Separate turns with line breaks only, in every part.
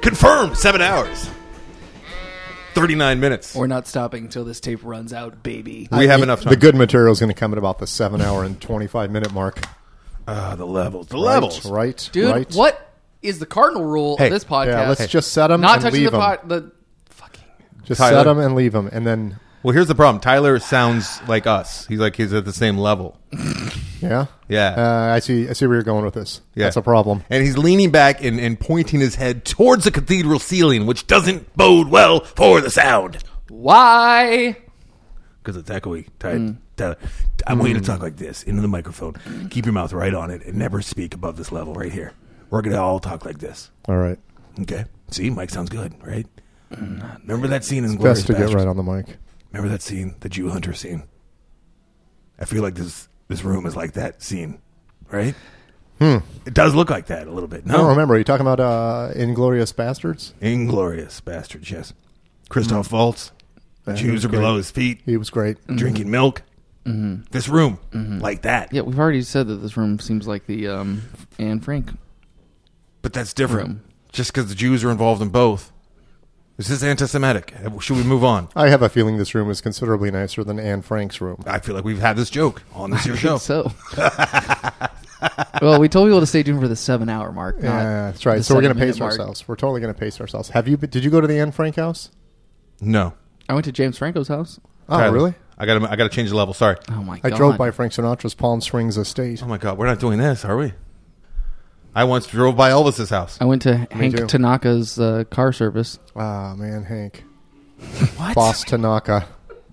Confirmed. 7 hours. 39 minutes.
We're not stopping until this tape runs out, baby.
We have enough time.
The good material is going to come at about the 7 hour and 25 minute mark.
The levels. The levels.
Right.
Dude,
right.
what is the cardinal rule
Hey.
of this podcast?
Yeah, let's just set them
not
and
touching
leave
the
them.
the fucking.
Just
Tyler.
set them and leave them. And then,
Well, here's the problem. Tyler sounds like us. He's at the same level.
yeah?
Yeah.
I see where you're going with this.
Yeah.
That's a problem.
And he's leaning back and pointing his head towards the cathedral ceiling, which doesn't bode well for the sound.
Why?
Because it's echoey. Tyler, I want you to talk like this into the microphone. Keep your mouth right on it and never speak above this level right here. We're going to all talk like this.
All right.
Okay? See, Mike sounds good, right? Remember that scene in Glorious
Best to get
Bastards?
right on the mic.
Remember that scene, the Jew Hunter scene? I feel like this room is like that scene, right? It does look like that a little bit.
I don't
No?
remember. Are you talking about Inglorious Bastards?
Inglorious Bastards, yes. Christoph Waltz. The
Yeah, he
Jews
was
are
great.
below his feet,
He was great.
drinking milk. This room, like that.
Yeah, we've already said that this room seems like the Anne Frank.
But that's different.
Room.
Just because the Jews are involved in both. This is anti-Semitic. Should we move on?
I have a feeling this room is considerably nicer than Anne Frank's room.
I feel like we've had this joke on this here show.
So, well, we told people to stay tuned for the 7 hour mark.
Yeah,
not
that's right.
the
So we're going to
7 minute
pace
mark.
ourselves. We're totally going to pace ourselves. Did you go to the Anne Frank house?
No.
I went to James Franco's house.
Oh,
Tyler,
really?
I gotta change the level. Sorry.
Oh my
I
god!
drove by Frank Sinatra's Palm Springs estate.
Oh my God, we're not doing this, are we? I once drove by Elvis's house.
I went to Hank
too.
Tanaka's car service.
Ah, man, Hank.
What?
Boss Tanaka.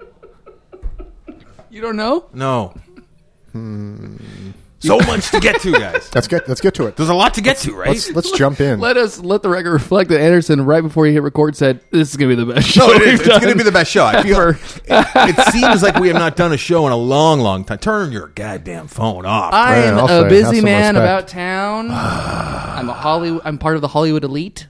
You don't know?
No. So much to get to, guys.
Let's get to it.
There's a lot to get to, right?
Let's jump in.
Let the record reflect that Anderson, right before he hit record, said, "This is gonna be the best show."
No, it is.
we've
It's going to
done
be the best show. I feel
ever."
it seems like we have not done a show in a long, long time. Turn your goddamn phone off.
I am
I'll say,
a
have
busy
some
man
respect.
about town. I'm part of the Hollywood elite.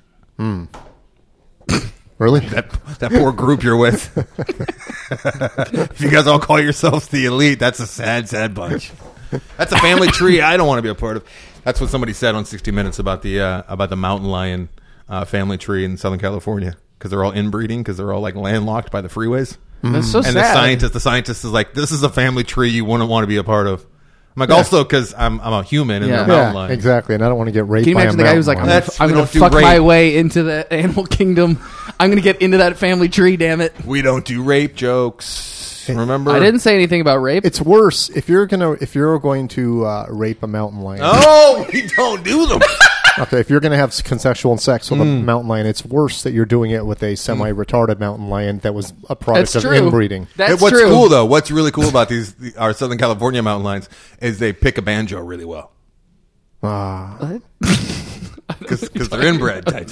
Really?
That poor group you're with. If you guys all call yourselves the elite, that's a sad, sad bunch. That's a family tree I don't want to be a part of. That's what somebody said on 60 Minutes about the mountain lion family tree in Southern California, because they're all inbreeding, because they're all like landlocked by the freeways.
That's so
And
sad.
the scientist is like, this is a family tree you wouldn't want to be a part of. I'm like, also because I'm a human and
Yeah.
they're mountain
Yeah,
lions.
exactly. And I don't want to get raped
Can you
by a
imagine the guy who's like,
mountain
I'm
lion.
That's-
gonna
we don't do
fuck my
rape.
way into the animal kingdom. I'm gonna get into that family tree. Damn it!
We don't do rape jokes. Remember?
I didn't say anything about rape.
It's worse if you're going to rape a mountain lion.
Oh, we don't do them.
Okay, if you're going to have consensual sex with a mountain lion, it's worse that you're doing it with a semi-retarded mountain lion that was a product
That's
of
true.
inbreeding.
That's
What's
true.
cool though? What's really cool about our Southern California mountain lions is they pick a banjo really well
Ah,
because they're inbred. They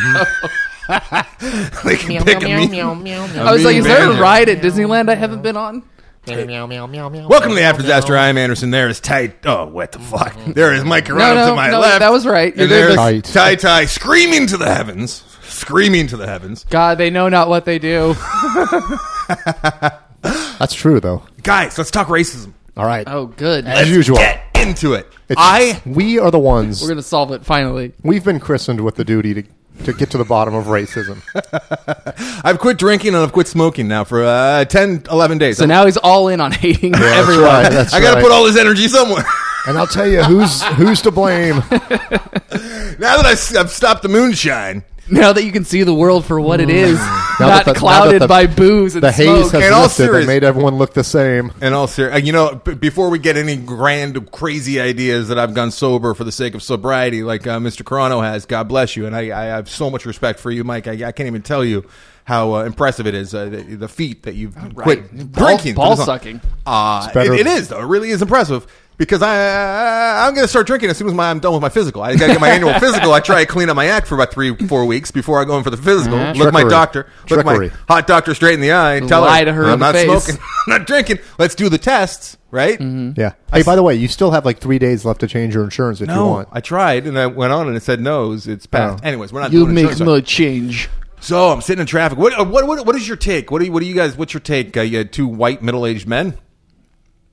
can pick a mean.
I was like, is there a
banjo.
ride at Disneyland I haven't been on?
Welcome to the After Disaster. I'm Anderson. There is Ty. Oh, what the fuck? There is Mike Carano to my left.
that was right.
And
There's-
there's
Tight.
Ty screaming to the heavens. Screaming to the heavens.
God, they know not what they do.
that's true, though.
Guys, let's talk racism.
All right.
Oh, good.
As usual.
Get into it.
We are the ones.
We're gonna solve it finally.
We've been christened with the duty to get to the bottom of racism.
I've quit drinking and I've quit smoking now for 10, 11 days.
So now he's all in on hating everyone.
Right, that's
I got to
right.
put all this energy somewhere.
And I'll tell you who's to blame.
Now that I've stopped the moonshine,
Now that you can see the world for what it is,
that
not
the-
clouded
now that
by booze and
The haze
smoke.
In all
has lifted
serious-
that made everyone look the same.
and all serious, before we get any grand, crazy ideas that I've gone sober for the sake of sobriety, like Mr. Carano has, God bless you, and I have so much respect for you, Mike. I can't even tell you how impressive it is, the feat that you've quit drinking.
Ball
for this long.
sucking.
better-
It is, though. It really is impressive. Because I'm going to start drinking as soon as I'm done with my physical. I got to get my annual physical. I try to clean up my act for about 3-4 weeks before I go in for the physical. Look at my
Trickery.
doctor. Look at my
Trickery.
hot doctor straight in the eye. Tell
Lie
her,
to her
I'm
in the
not
face.
smoking. I'm not drinking. Let's do the tests, right?
Yeah. Hey, by the way, you still have like 3 days left to change your insurance if you
No,
want.
I tried and I went on and it said no. It's passed.
Oh.
Anyways, we're not
You
doing
make
insurance.
no change.
So I'm sitting in traffic. What is your take? What do you guys? What's your take? You had two white middle-aged men.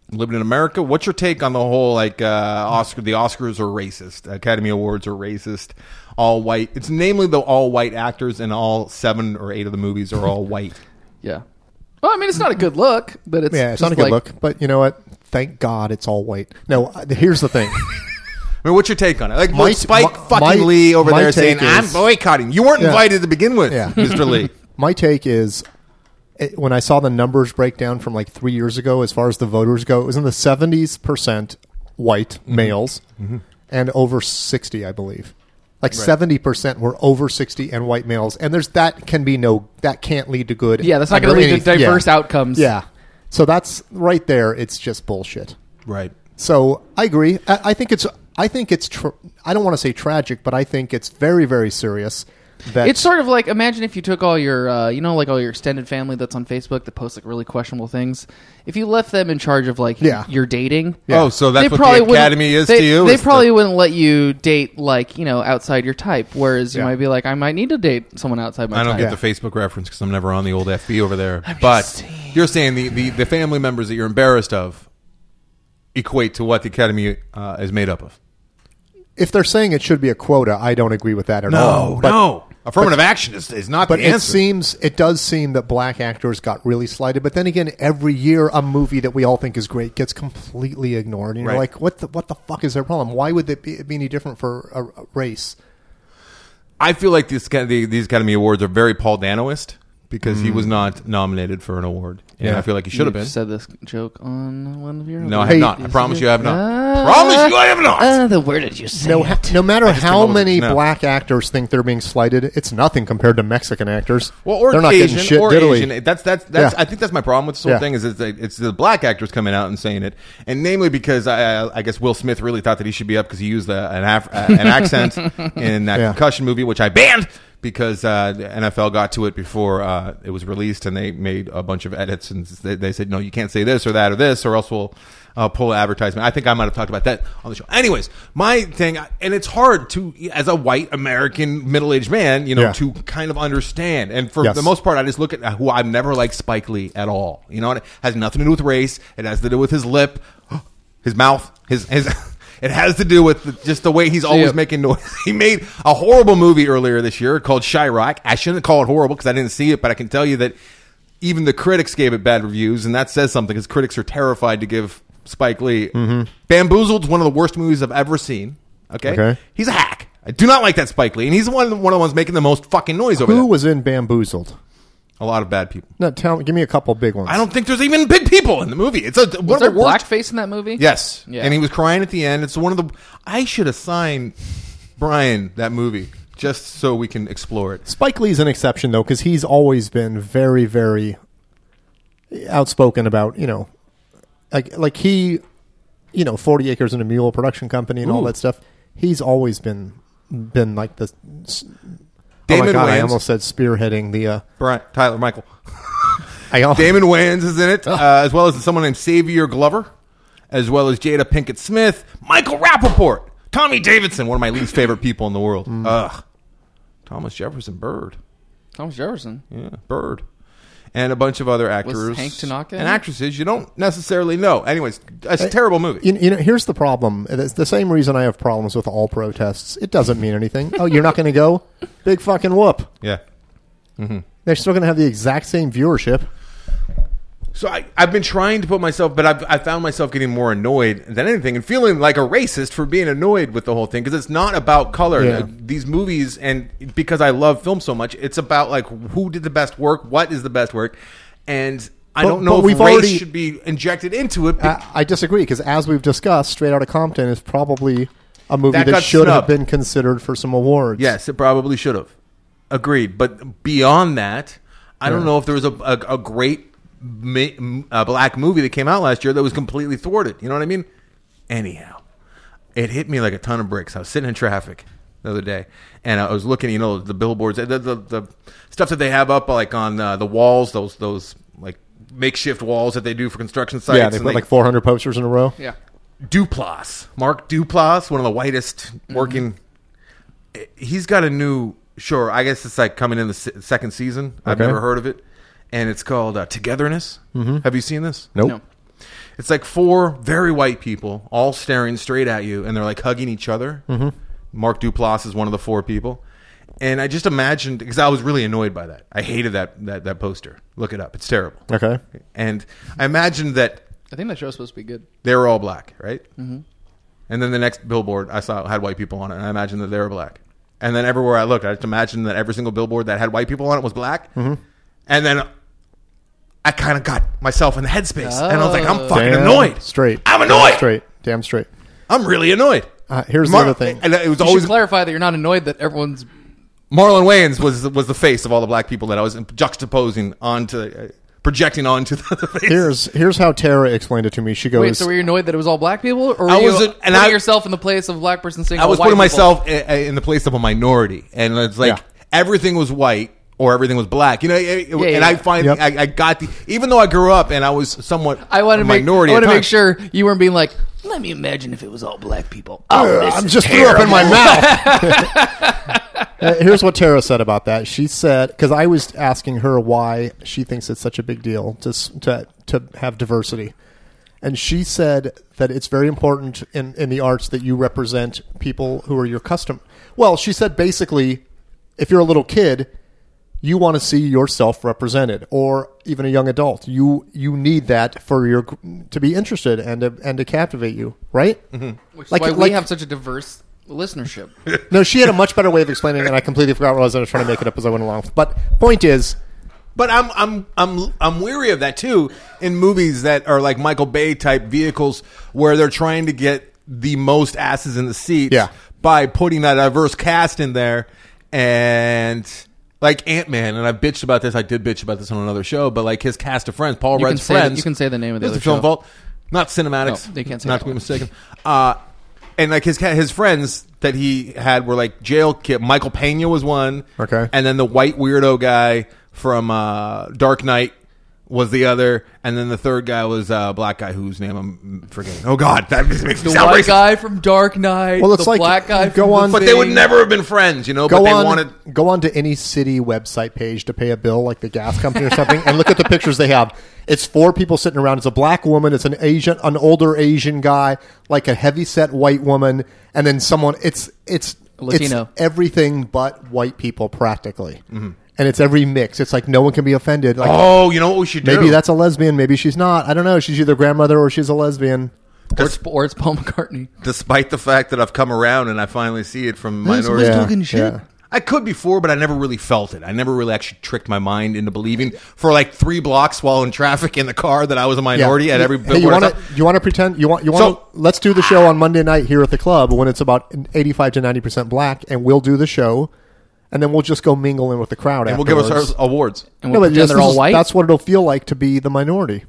living in America. What's your take on the whole Oscar? The Oscars are racist. Academy Awards are racist. All white. It's namely the all white actors, and all 7 or 8 of the movies are all white.
Yeah. Well, I mean, it's not a good look, but it's
Yeah, it's not a good look. But you know what? Thank God it's all white. No, here's the thing.
I mean, what's your take on it? Like Spike Lee over there saying, I'm boycotting. You weren't invited to begin with, Mr. Lee.
My take is, when I saw the numbers break down from like 3 years ago, as far as the voters go, it was in the 70% white males and over 60, I believe. Like 70% were over 60 and white males, and that can't lead to good.
Yeah, that's not going to lead to diverse outcomes.
Yeah, so that's right there. It's just bullshit.
Right.
So I agree. I think it's. I don't want to say tragic, but I think it's very, very serious.
It's sort of like, imagine if you took all your, all your extended family that's on Facebook that posts like really questionable things. If you left them in charge of your dating.
Yeah. Oh, so that's what the Academy is to you?
They probably wouldn't let you date outside your type. Whereas you might be like, I might need to date someone outside my type.
I don't get the Facebook reference because I'm never on the old FB over there. But you're saying the family members that you're embarrassed of equate to what the Academy is made up of.
If they're saying it should be a quota, I don't agree with that at all.
No. Affirmative action is not the answer.
But it does seem that black actors got really slighted. But then again, every year a movie that we all think is great gets completely ignored. And you're like, what the fuck is their problem? Why would it be any different for a race?
I feel like these Academy Awards are very Paul Danoist because he was not nominated for an award. And I feel like he should have been.
You said this joke on one of your...
No, I have not. I promise you I have not. Promise you I have not.
Where did you say it?
No matter how many black actors think they're being slighted, it's nothing compared to Mexican actors.
Well, or
they're not
Asian,
getting shit
or
diddly.
Asian. I think that's my problem with this whole thing is it's the black actors coming out and saying it, and namely because I guess Will Smith really thought that he should be up because he used an accent in that Concussion movie, which I banned. Because the NFL got to it before it was released, and they made a bunch of edits, and they said, no, you can't say this or that or this, or else we'll pull an advertisement. I think I might have talked about that on the show. Anyways, my thing, and it's hard to, as a white American middle-aged man, to kind of understand. And for the most part, I just look at who I've never liked Spike Lee at all. You know, it has nothing to do with race. It has to do with his lip, his mouth, his It has to do with just the way he's always making noise. He made a horrible movie earlier this year called Chirac. I shouldn't call it horrible because I didn't see it, but I can tell you that even the critics gave it bad reviews, and that says something because critics are terrified to give Spike Lee. Bamboozled's one of the worst movies I've ever seen. Okay? He's a hack. I do not like that Spike Lee, and he's one of the ones making the most fucking noise over there.
Who was in Bamboozled?
A lot of bad people.
No, give me a couple big ones.
I don't think there's even big people in the movie. It's
was there blackface in that movie?
Yes. Yeah. And he was crying at the end. It's one of the... I should assign Brian that movie just so we can explore it.
Spike Lee's an exception, though, because he's always been very, very outspoken about, like he, 40 Acres and a Mule production company and all that stuff. He's always been like the...
Damon Wayans.
I almost said spearheading the...
Tyler Michael. Damon Wayans is in it, as well as someone named Xavier Glover, as well as Jada Pinkett Smith, Michael Rappaport, Tommy Davidson, one of my least favorite people in the world. Thomas Jefferson Bird.
Thomas Jefferson?
Yeah, Bird. And a bunch of other actors.
Was Hank Tanaka
and actresses you don't necessarily know. Anyways, it's a terrible movie.
Here's the problem. It's the same reason I have problems with all protests. It doesn't mean anything. Oh, you're not going to go? Big fucking whoop.
Yeah. Mm-hmm.
They're still going to have the exact same viewership.
So I've been trying to put myself, but I found myself getting more annoyed than anything and feeling like a racist for being annoyed with the whole thing because it's not about color.
Yeah.
These movies, and because I love film so much, it's about like who did the best work, what is the best work, and I don't know if race should be injected into it.
I disagree because as we've discussed, Straight Outta Compton is probably a movie that should have been considered for some awards.
Yes, it probably should have. Agreed. But beyond that, I don't know if there was a great black movie that came out last year that was completely thwarted. You know what I mean? Anyhow, it hit me like a ton of bricks. I was sitting in traffic the other day, and I was looking, the billboards, the stuff that they have up like on the walls, those like makeshift walls that they do for construction sites.
Yeah, they put like 400 posters in a row.
Yeah.
Duplass, Mark Duplass, one of the whitest working. He's got a new. Sure, I guess it's like coming in the second season. I've never heard of it. And it's called Togetherness. Mm-hmm. Have you seen this?
Nope.
No.
It's like 4 very white people all staring straight at you, and they're like hugging each other. Mm-hmm. Mark Duplass is one of the 4 people. And I just imagined, because I was really annoyed by that. I hated that poster. Look it up. It's terrible.
Okay.
And I imagined that
I think that show's supposed to be good.
they were all black, right? Mm-hmm. And then the next billboard I saw had white people on it, and I imagined that they were black. And then everywhere I looked, I just imagined that every single billboard that had white people on it was black. Mm-hmm. And then I kind of got myself in the headspace, and I was like, I'm fucking annoyed.
Straight.
I'm annoyed.
Damn straight.
I'm really annoyed.
Here's the other thing.
And it was
You
always
should clarify that you're not annoyed that everyone's...
Marlon Wayans was the face of all the black people that I was juxtaposing onto, projecting onto the face.
Here's how Tara explained it to me. She goes,
Wait, so were you annoyed that it was all black people? Or were
I
you
was, and
putting yourself in the place of a black person saying
I was
all
putting
white people?
myself in the place of a minority, and it's like everything was white or everything was black. You know, and I find I got even though I grew up and I was somewhat
I want to
minority.
I want to make sure you weren't being like, let me imagine if it was all black people. Oh,
I just threw up in my mouth. Here's what Tara said about that. She said, because I was asking her why she thinks it's such a big deal to have diversity. And she said that it's very important in the arts that you represent people who are your custom. Well, she said basically, if you're a little kid, you want to see yourself represented, or even a young adult. You need that for to be interested and to captivate you, right?
Mm-hmm. Which is why we have such a diverse listenership.
No, she had a much better way of explaining it, and I completely forgot what I was trying to make it up as I went along. But point is,
but I'm weary of that too in movies that are like Michael Bay type vehicles where they're trying to get the most asses in the seats by putting a diverse cast in there, and like Ant-Man, and I bitched about this. I did bitch about this on another show, but like his cast of friends, Paul Rudd's friends.
You can say the name of the other
film
show.
Vault, not Cinematics.
No, they can't say
not
that
to be
one.
mistaken. And like his friends that he had were like jail kid. Michael Pena was one.
Okay.
And then the white weirdo guy from Dark Knight was the other, and then the third guy was a black guy whose name I'm forgetting. Oh God, that makes me
The
sound
white
racist.
guy from Dark Knight.
Well, it's
the
like,
black guy
go
from
on-
But they would never have been friends, you know. But they wanted.
Go on to any city website page to pay a bill, like the gas company or something, and look at the pictures they have. It's 4 people sitting around. It's a black woman. It's an older Asian guy, like a heavy-set white woman, and then someone. It's
Latino.
It's everything but white people, practically. Mm-hmm. And it's every mix. It's like no one can be offended. Like,
Oh, you know what we should do?
maybe that's a lesbian. Maybe she's not. I don't know. She's either grandmother or she's a lesbian.
Or it's Paul McCartney.
Despite the fact that I've come around and I finally see it from minority.
Yeah.
I could before, but I never really felt it. I never really actually tricked my mind into believing for like 3 blocks while in traffic in the car that I was a minority at every
Hey, you want to pretend? You want? Let's do the show on Monday night here at the club when it's about 85 to 90% black, and we'll do the show, and then we'll just go mingle in with the crowd.
and we'll give us
afterwards.
our awards.
And we'll pretend
yes,
they're all white.
That's what it'll feel like to be the minority.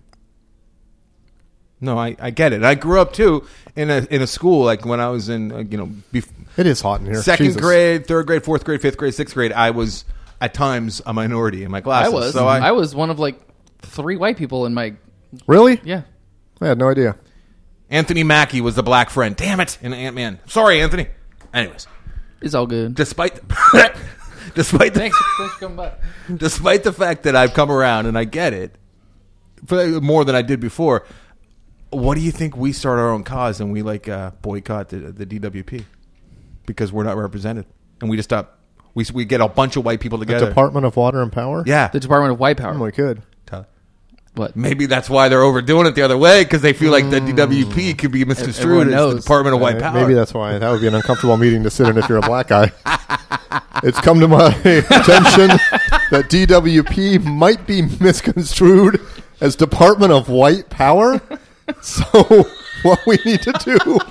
No, I get it. I grew up too in a school like when I was in
It is hot in here.
second
Jesus.
grade, third grade, fourth grade, fifth grade, sixth grade. I was at times a minority in my classes.
I was one of like 3 white people in my...
Really?
Yeah.
I had no idea.
Anthony Mackie was the black friend. Damn it, in Ant-Man. Sorry, Anthony. Anyways,
It's all good.
despite
Thanks for coming by.
despite the fact that I've come around and I get it for more than I did before, what do you think we start our own cause and we boycott the DWP because we're not represented and we just stop? We get a bunch of white people
The
together.
Department of Water and Power?
Yeah.
The Department of White Power.
Oh, we could.
What?
Maybe that's why they're overdoing it the other way because they feel like the DWP could be misconstrued as the Department of White Power.
Maybe that's why. That would be an uncomfortable meeting to sit in if you're a black guy. It's come to my attention that DWP might be misconstrued as Department of White Power. So what we need to do...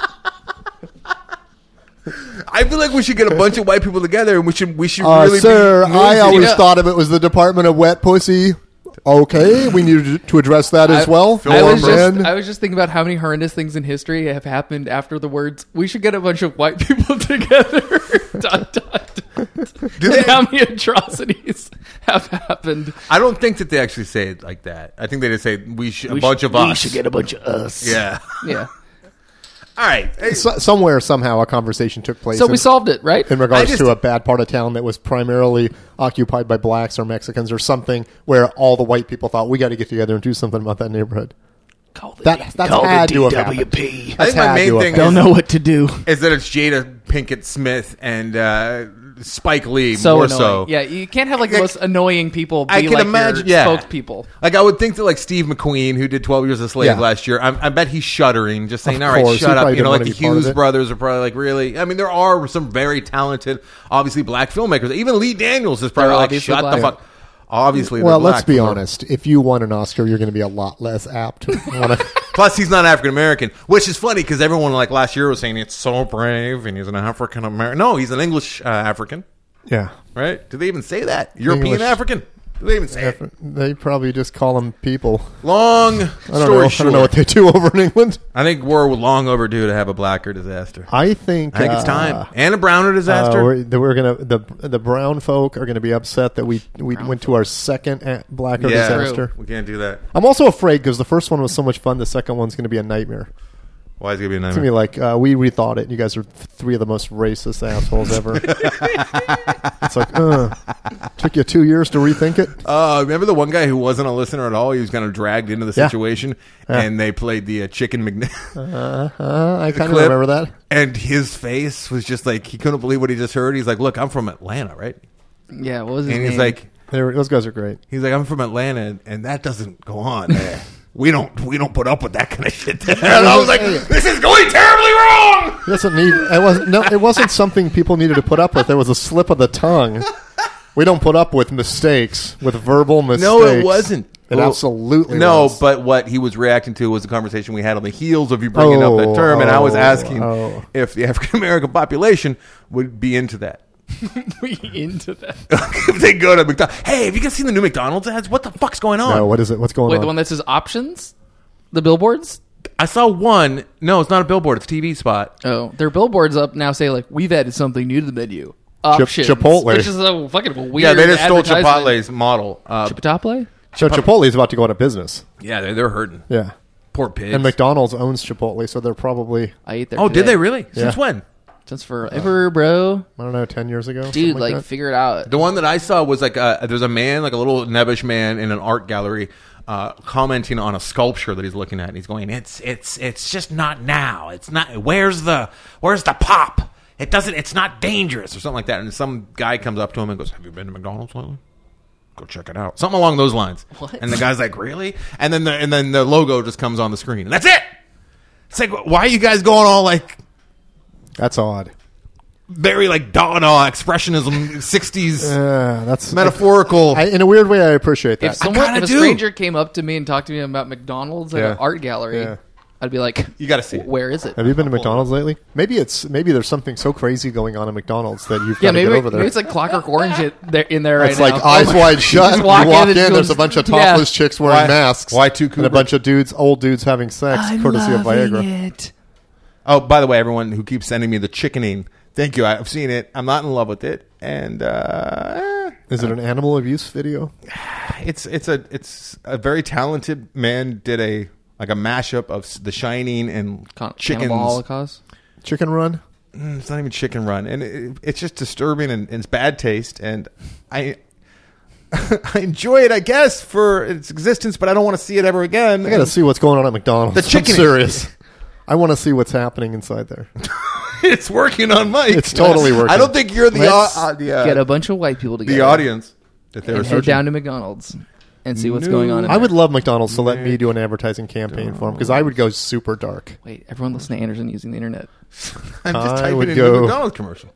I feel like we should get a bunch of white people together and we should really
sir,
be
I always
Yeah.
thought of it was the Department of Wet Pussy. Okay, we need to address that as well.
I
Man.
was just thinking about how many horrendous things in history have happened after the words, we should get a bunch of white people together. dot, dot, dot. And how many atrocities have happened.
I don't think that they actually say it like that. I think they just say a bunch of us.
We should get a bunch of us.
Yeah.
Yeah.
All right. Hey,
Somewhere, somehow, a conversation took place.
So we solved it, right?
in regards
I just-
to a bad part of town that was primarily occupied by blacks or Mexicans or something, where all the white people thought we got to get together and do something about that neighborhood. That's had to have happened.
I think
That's
my
had
main
to have
thing
They'll
happened.
know what to do.
is that it's Jada Pinkett Smith and Spike Lee
So
more
annoying.
so.
Yeah, you can't have like the most annoying people be
I can
like
imagine-
your
yeah.
spokespeople.
Like I would think that like Steve McQueen, who did 12 Years a Slave
Yeah.
last year, I bet he's shuddering, just saying,
Of
"All right,
course. He
shut up."
probably
You know, like
didn't
the
want to be part of
Hughes
it.
brothers are probably like, really. I mean, there are some very talented, obviously black filmmakers. Even Lee Daniels is probably
They're
like,
obviously
"Shut
black.
the fuck." Obviously,
Well,
they're
let's
black,
be
but-
honest. If you won an Oscar, you're going to be a lot less apt to want to.
Plus, he's not African American, which is funny because everyone like last year was saying it's so brave and he's an African American. No, he's an English African,
Yeah.
right? Do they even say that? European
English.
African? Do they even say it?
They probably just call them people.
Long
I don't
story
know.
short,
I don't know what they do over in England.
I think we're long overdue to have a blacker disaster.
I think
it's time. And a browner disaster.
We're gonna the brown folk are gonna be upset that we went to our second blacker
yeah,
disaster.
we can't do that.
I'm also afraid because the first one was so much fun. The second one's gonna be a nightmare.
Why is it gonna be a
It's gonna
nightmare?
be like we rethought it. You guys are three of the most racist assholes ever. It's like took you 2 years to rethink it.
Remember the one guy who wasn't a listener at all? He was kind of dragged into the
Yeah.
situation,
Yeah.
and they played the Chicken McNuggets.
I kind of
clip.
remember that.
And his face was just like he couldn't believe what he just heard. He's like, "Look, I'm from Atlanta, right?"
Yeah, what was his
And
name?
he's like,
Those guys are great.
"I'm from Atlanta, and that doesn't go on there. We don't put up with that kind of shit." There. And I was like, "This is going terribly wrong."
He doesn't need. It wasn't something people needed to put up with. There was a slip of the tongue. We don't put up with mistakes, with verbal mistakes.
No, it wasn't.
It
Well,
absolutely
no,
was.
but what he was reacting to was the conversation we had on the heels of you bringing up that term, and I was asking if the African American population would be into that.
we into that.
If they go to McDonald's, hey, have you guys seen the new McDonald's ads? What the fuck's going on?
No, what is it? What's going
Wait,
on?
the one that says options? The billboards?
I saw one. No, it's not a billboard. It's a TV spot.
Oh, their billboards up now say like we've added something new to the menu. Options,
Chipotle.
which is a fucking weird.
Yeah, they just stole
advertisement.
Chipotle's model.
Chipotle?
So Chipotle is about to go out of business.
Yeah, they're hurting.
Yeah,
Poor pigs.
and McDonald's owns Chipotle, so they're probably
I ate there.
Oh,
today.
did they really?
Yeah.
Since when?
Since forever, bro.
I don't know 10 years ago.
Dude,
something
like
that.
figure it out.
The one that I saw was like there's a man, like a little nebbish man in an art gallery, commenting on a sculpture that he's looking at, and he's going, "It's just not now. It's not. Where's the pop? It's not dangerous or something like that." And some guy comes up to him and goes, "Have you been to McDonald's lately? Go check it out." Something along those lines.
What?
And the guy's like, "Really?" And then the logo just comes on the screen, and that's it. It's like, why are you guys going all like
That's odd.
very like Dada expressionism, 60s
That's
metaphorical?
in a weird way, I appreciate that.
If someone,
kinda
if a
do.
stranger came up to me and talked to me about McDonald's at
Yeah.
an art gallery,
Yeah.
I'd be like,
You gotta see it.
Where is it?
Have you been to McDonald's lately? Maybe there's something so crazy going on at McDonald's that you've got
Yeah,
to get
maybe,
over there.
maybe it's like Clockwork Orange in there right
It's
now.
like eyes wide shut.
just
You
walk
walk
in
in,
and
there's
goes-
a bunch of
Yeah.
topless chicks wearing
Why-
masks.
why two
And a
Kubrick?
bunch of old dudes having sex, courtesy of Viagra.
It.
Oh, by the way, everyone who keeps sending me the chickening, thank you. I've seen it. I'm not in love with it, and
Is it an animal abuse video?
it's a very talented man did a mashup of The Shining and chickens.
Cannibal Holocaust.
Chicken Run?
It's not even Chicken Run, and it's just disturbing and it's bad taste. And I I enjoy it, I guess, for its existence, but I don't want to see it ever again.
I got to see what's going on at McDonald's.
The chicken-
I'm serious. I want to see what's happening inside there.
It's working on Mike.
It's totally working.
I don't think you're the
Let's get a bunch of white people together.
the audience that they were
and head
searching.
down to McDonald's and see what's going on. In
I would
there.
love McDonald's to let me do an advertising campaign for them because I would go super dark.
Wait, everyone listen to Anderson using the internet.
I'm just
I
typing
would
in
go-
the McDonald's commercial.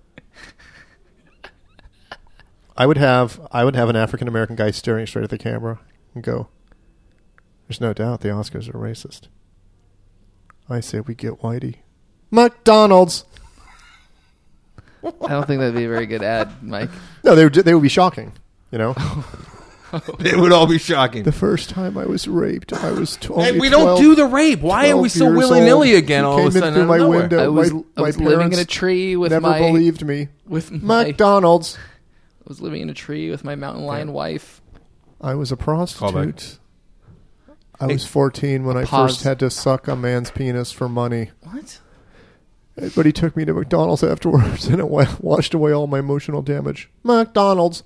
I would have an African American guy staring straight at the camera and go, "There's no doubt the Oscars are racist. I say we get Whitey. McDonald's."
I don't think that'd be a very good ad, Mike.
No, they would be shocking. You know,
It would all be shocking.
the first time I was raped, I was 12.
And we don't do the rape. Why are we so willy nilly again? All of a sudden,
through
out
my
of nowhere?
window.
I was,
my
I was living in a
parents
tree with
never
my
believed me.
with my.
McDonald's.
I was living in a tree with my mountain lion wife.
I was a prostitute.
Callback.
I was 14 when I
Pause.
first had to suck a man's penis for money.
What?
But he took me to McDonald's afterwards, and it washed away all my emotional damage. McDonald's.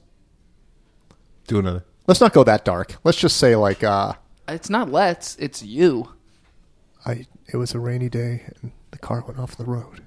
Do another.
Let's not go that dark. Let's just say, like,
It's not let's. It's you.
It was a rainy day, and the car went off the road.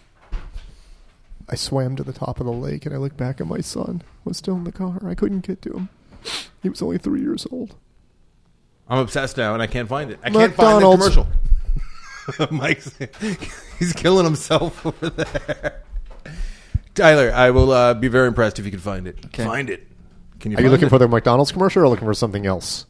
I swam to the top of the lake, and I looked back, and my son was still in the car. I couldn't get to him. He was only 3 years old.
I'm obsessed now, and I can't find it. I can't find the commercial. Mike's he's killing himself over there. Tyler, I will be very impressed if you can find it.
Okay.
Find it. Can you?
Are you looking for the McDonald's commercial or looking for something else?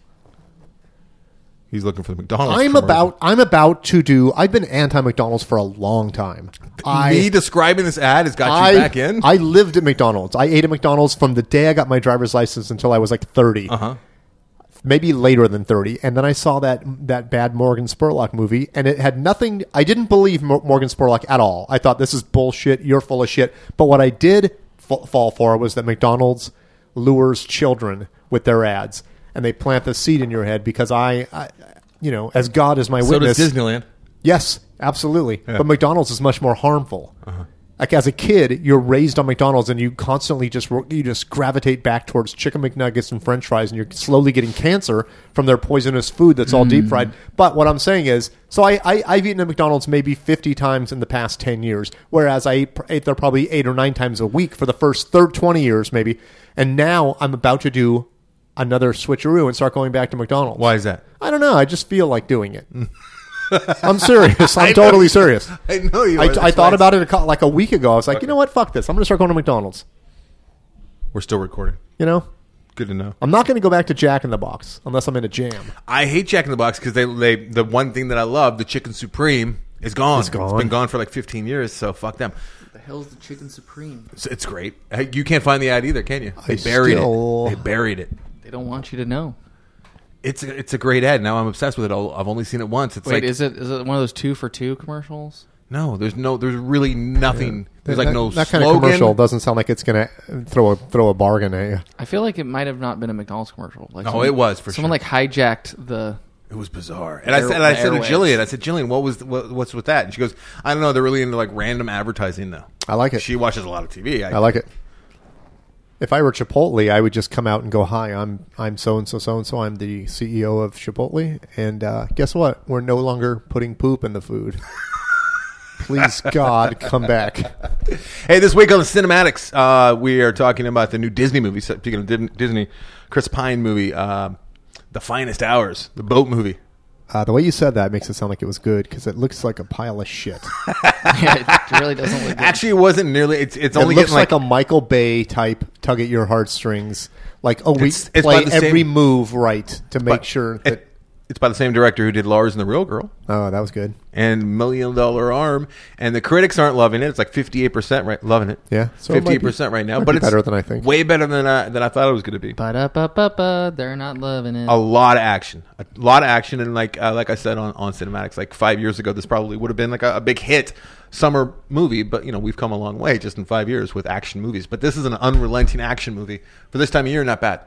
He's looking for the McDonald's.
I'm about to do. I've been anti-McDonald's for a long time.
Me describing this ad has got you back in.
I lived at McDonald's. I ate at McDonald's from the day I got my driver's license until I was like 30. Maybe later than 30. And then I saw that bad Morgan Spurlock movie, and it had nothing. I didn't believe Morgan Spurlock at all. I thought, this is bullshit. You're full of shit. But what I did fall for was that McDonald's lures children with their ads, and they plant the seed in your head because I as God is my witness.
So does Disneyland.
Yes, absolutely.
Yeah.
But McDonald's is much more harmful. Like as a kid, you're raised on McDonald's, and you constantly just gravitate back towards chicken McNuggets and French fries, and you're slowly getting cancer from their poisonous food that's all deep fried. But what I'm saying is, so I've eaten at McDonald's maybe 50 times in the past 10 years, whereas I ate there probably 8 or 9 times a week for the first 20 years maybe, and now I'm about to do another switcheroo and start going back to McDonald's.
Why is that?
I don't know. I just feel like doing it. I'm serious. I'm totally serious.
I know you.
I thought about it like a week ago. I was like, you know what? Fuck this. I'm going to start going to McDonald's.
We're still recording.
You know?
Good to know.
I'm not going to go back to Jack in the Box unless I'm in a jam.
I hate Jack in the Box because the one thing that I love, the Chicken Supreme, is gone.
It's gone.
It's been gone for like 15 years, so fuck them.
What the hell's the Chicken Supreme?
It's great. You can't find the ad either, can you? They buried it. They buried it.
They don't want you to know.
It's a great ad. Now I'm obsessed with it. I've only seen it once. It's
Wait,
like,
is it one of those 2 for $2 commercials?
No, there's really nothing.
Yeah.
There's like no
that
slogan.
kind of commercial doesn't sound like it's going to throw a bargain at you.
I feel like it might have not been a McDonald's commercial. Like
No, it was for
someone
sure.
like hijacked the.
It was bizarre. And I said to Jillian, what's with that? And she goes, I don't know. They're really into like random advertising now.
I like it.
She watches a lot of TV.
I like it. If I were Chipotle, I would just come out and go, "Hi, I'm so and so. I'm the CEO of Chipotle, and guess what? We're no longer putting poop in the food. Please, God, come back."
Hey, this week on the Cinematics, we are talking about the new Disney movie. Speaking of Disney, Chris Pine movie, The Finest Hours, the boat movie.
The way you said that makes it sound like it was good because it looks like a pile of shit.
Yeah, it really doesn't look good.
Actually, it wasn't nearly. It's
It
only
looks
getting like
like a Michael Bay type tug at your heartstrings. Like, we
It's
play
by the
every
same-
move right to make sure that.
It's by the same director who did Lars and the Real Girl
Oh, that was good.
and $1 Million Arm, and the critics aren't loving it. It's like 58% right, loving it.
Yeah, so it might be-
58% right now,
might
but
be
it's
better than I think.
Way better than I thought it was going to be.
Ba-da-ba-ba-ba, they're not loving it.
A lot of action, and like I said on Cinematics, like 5 years ago, this probably would have been like a big hit summer movie. But we've come a long way just in 5 years with action movies. But this is an unrelenting action movie for this time of year. Not bad.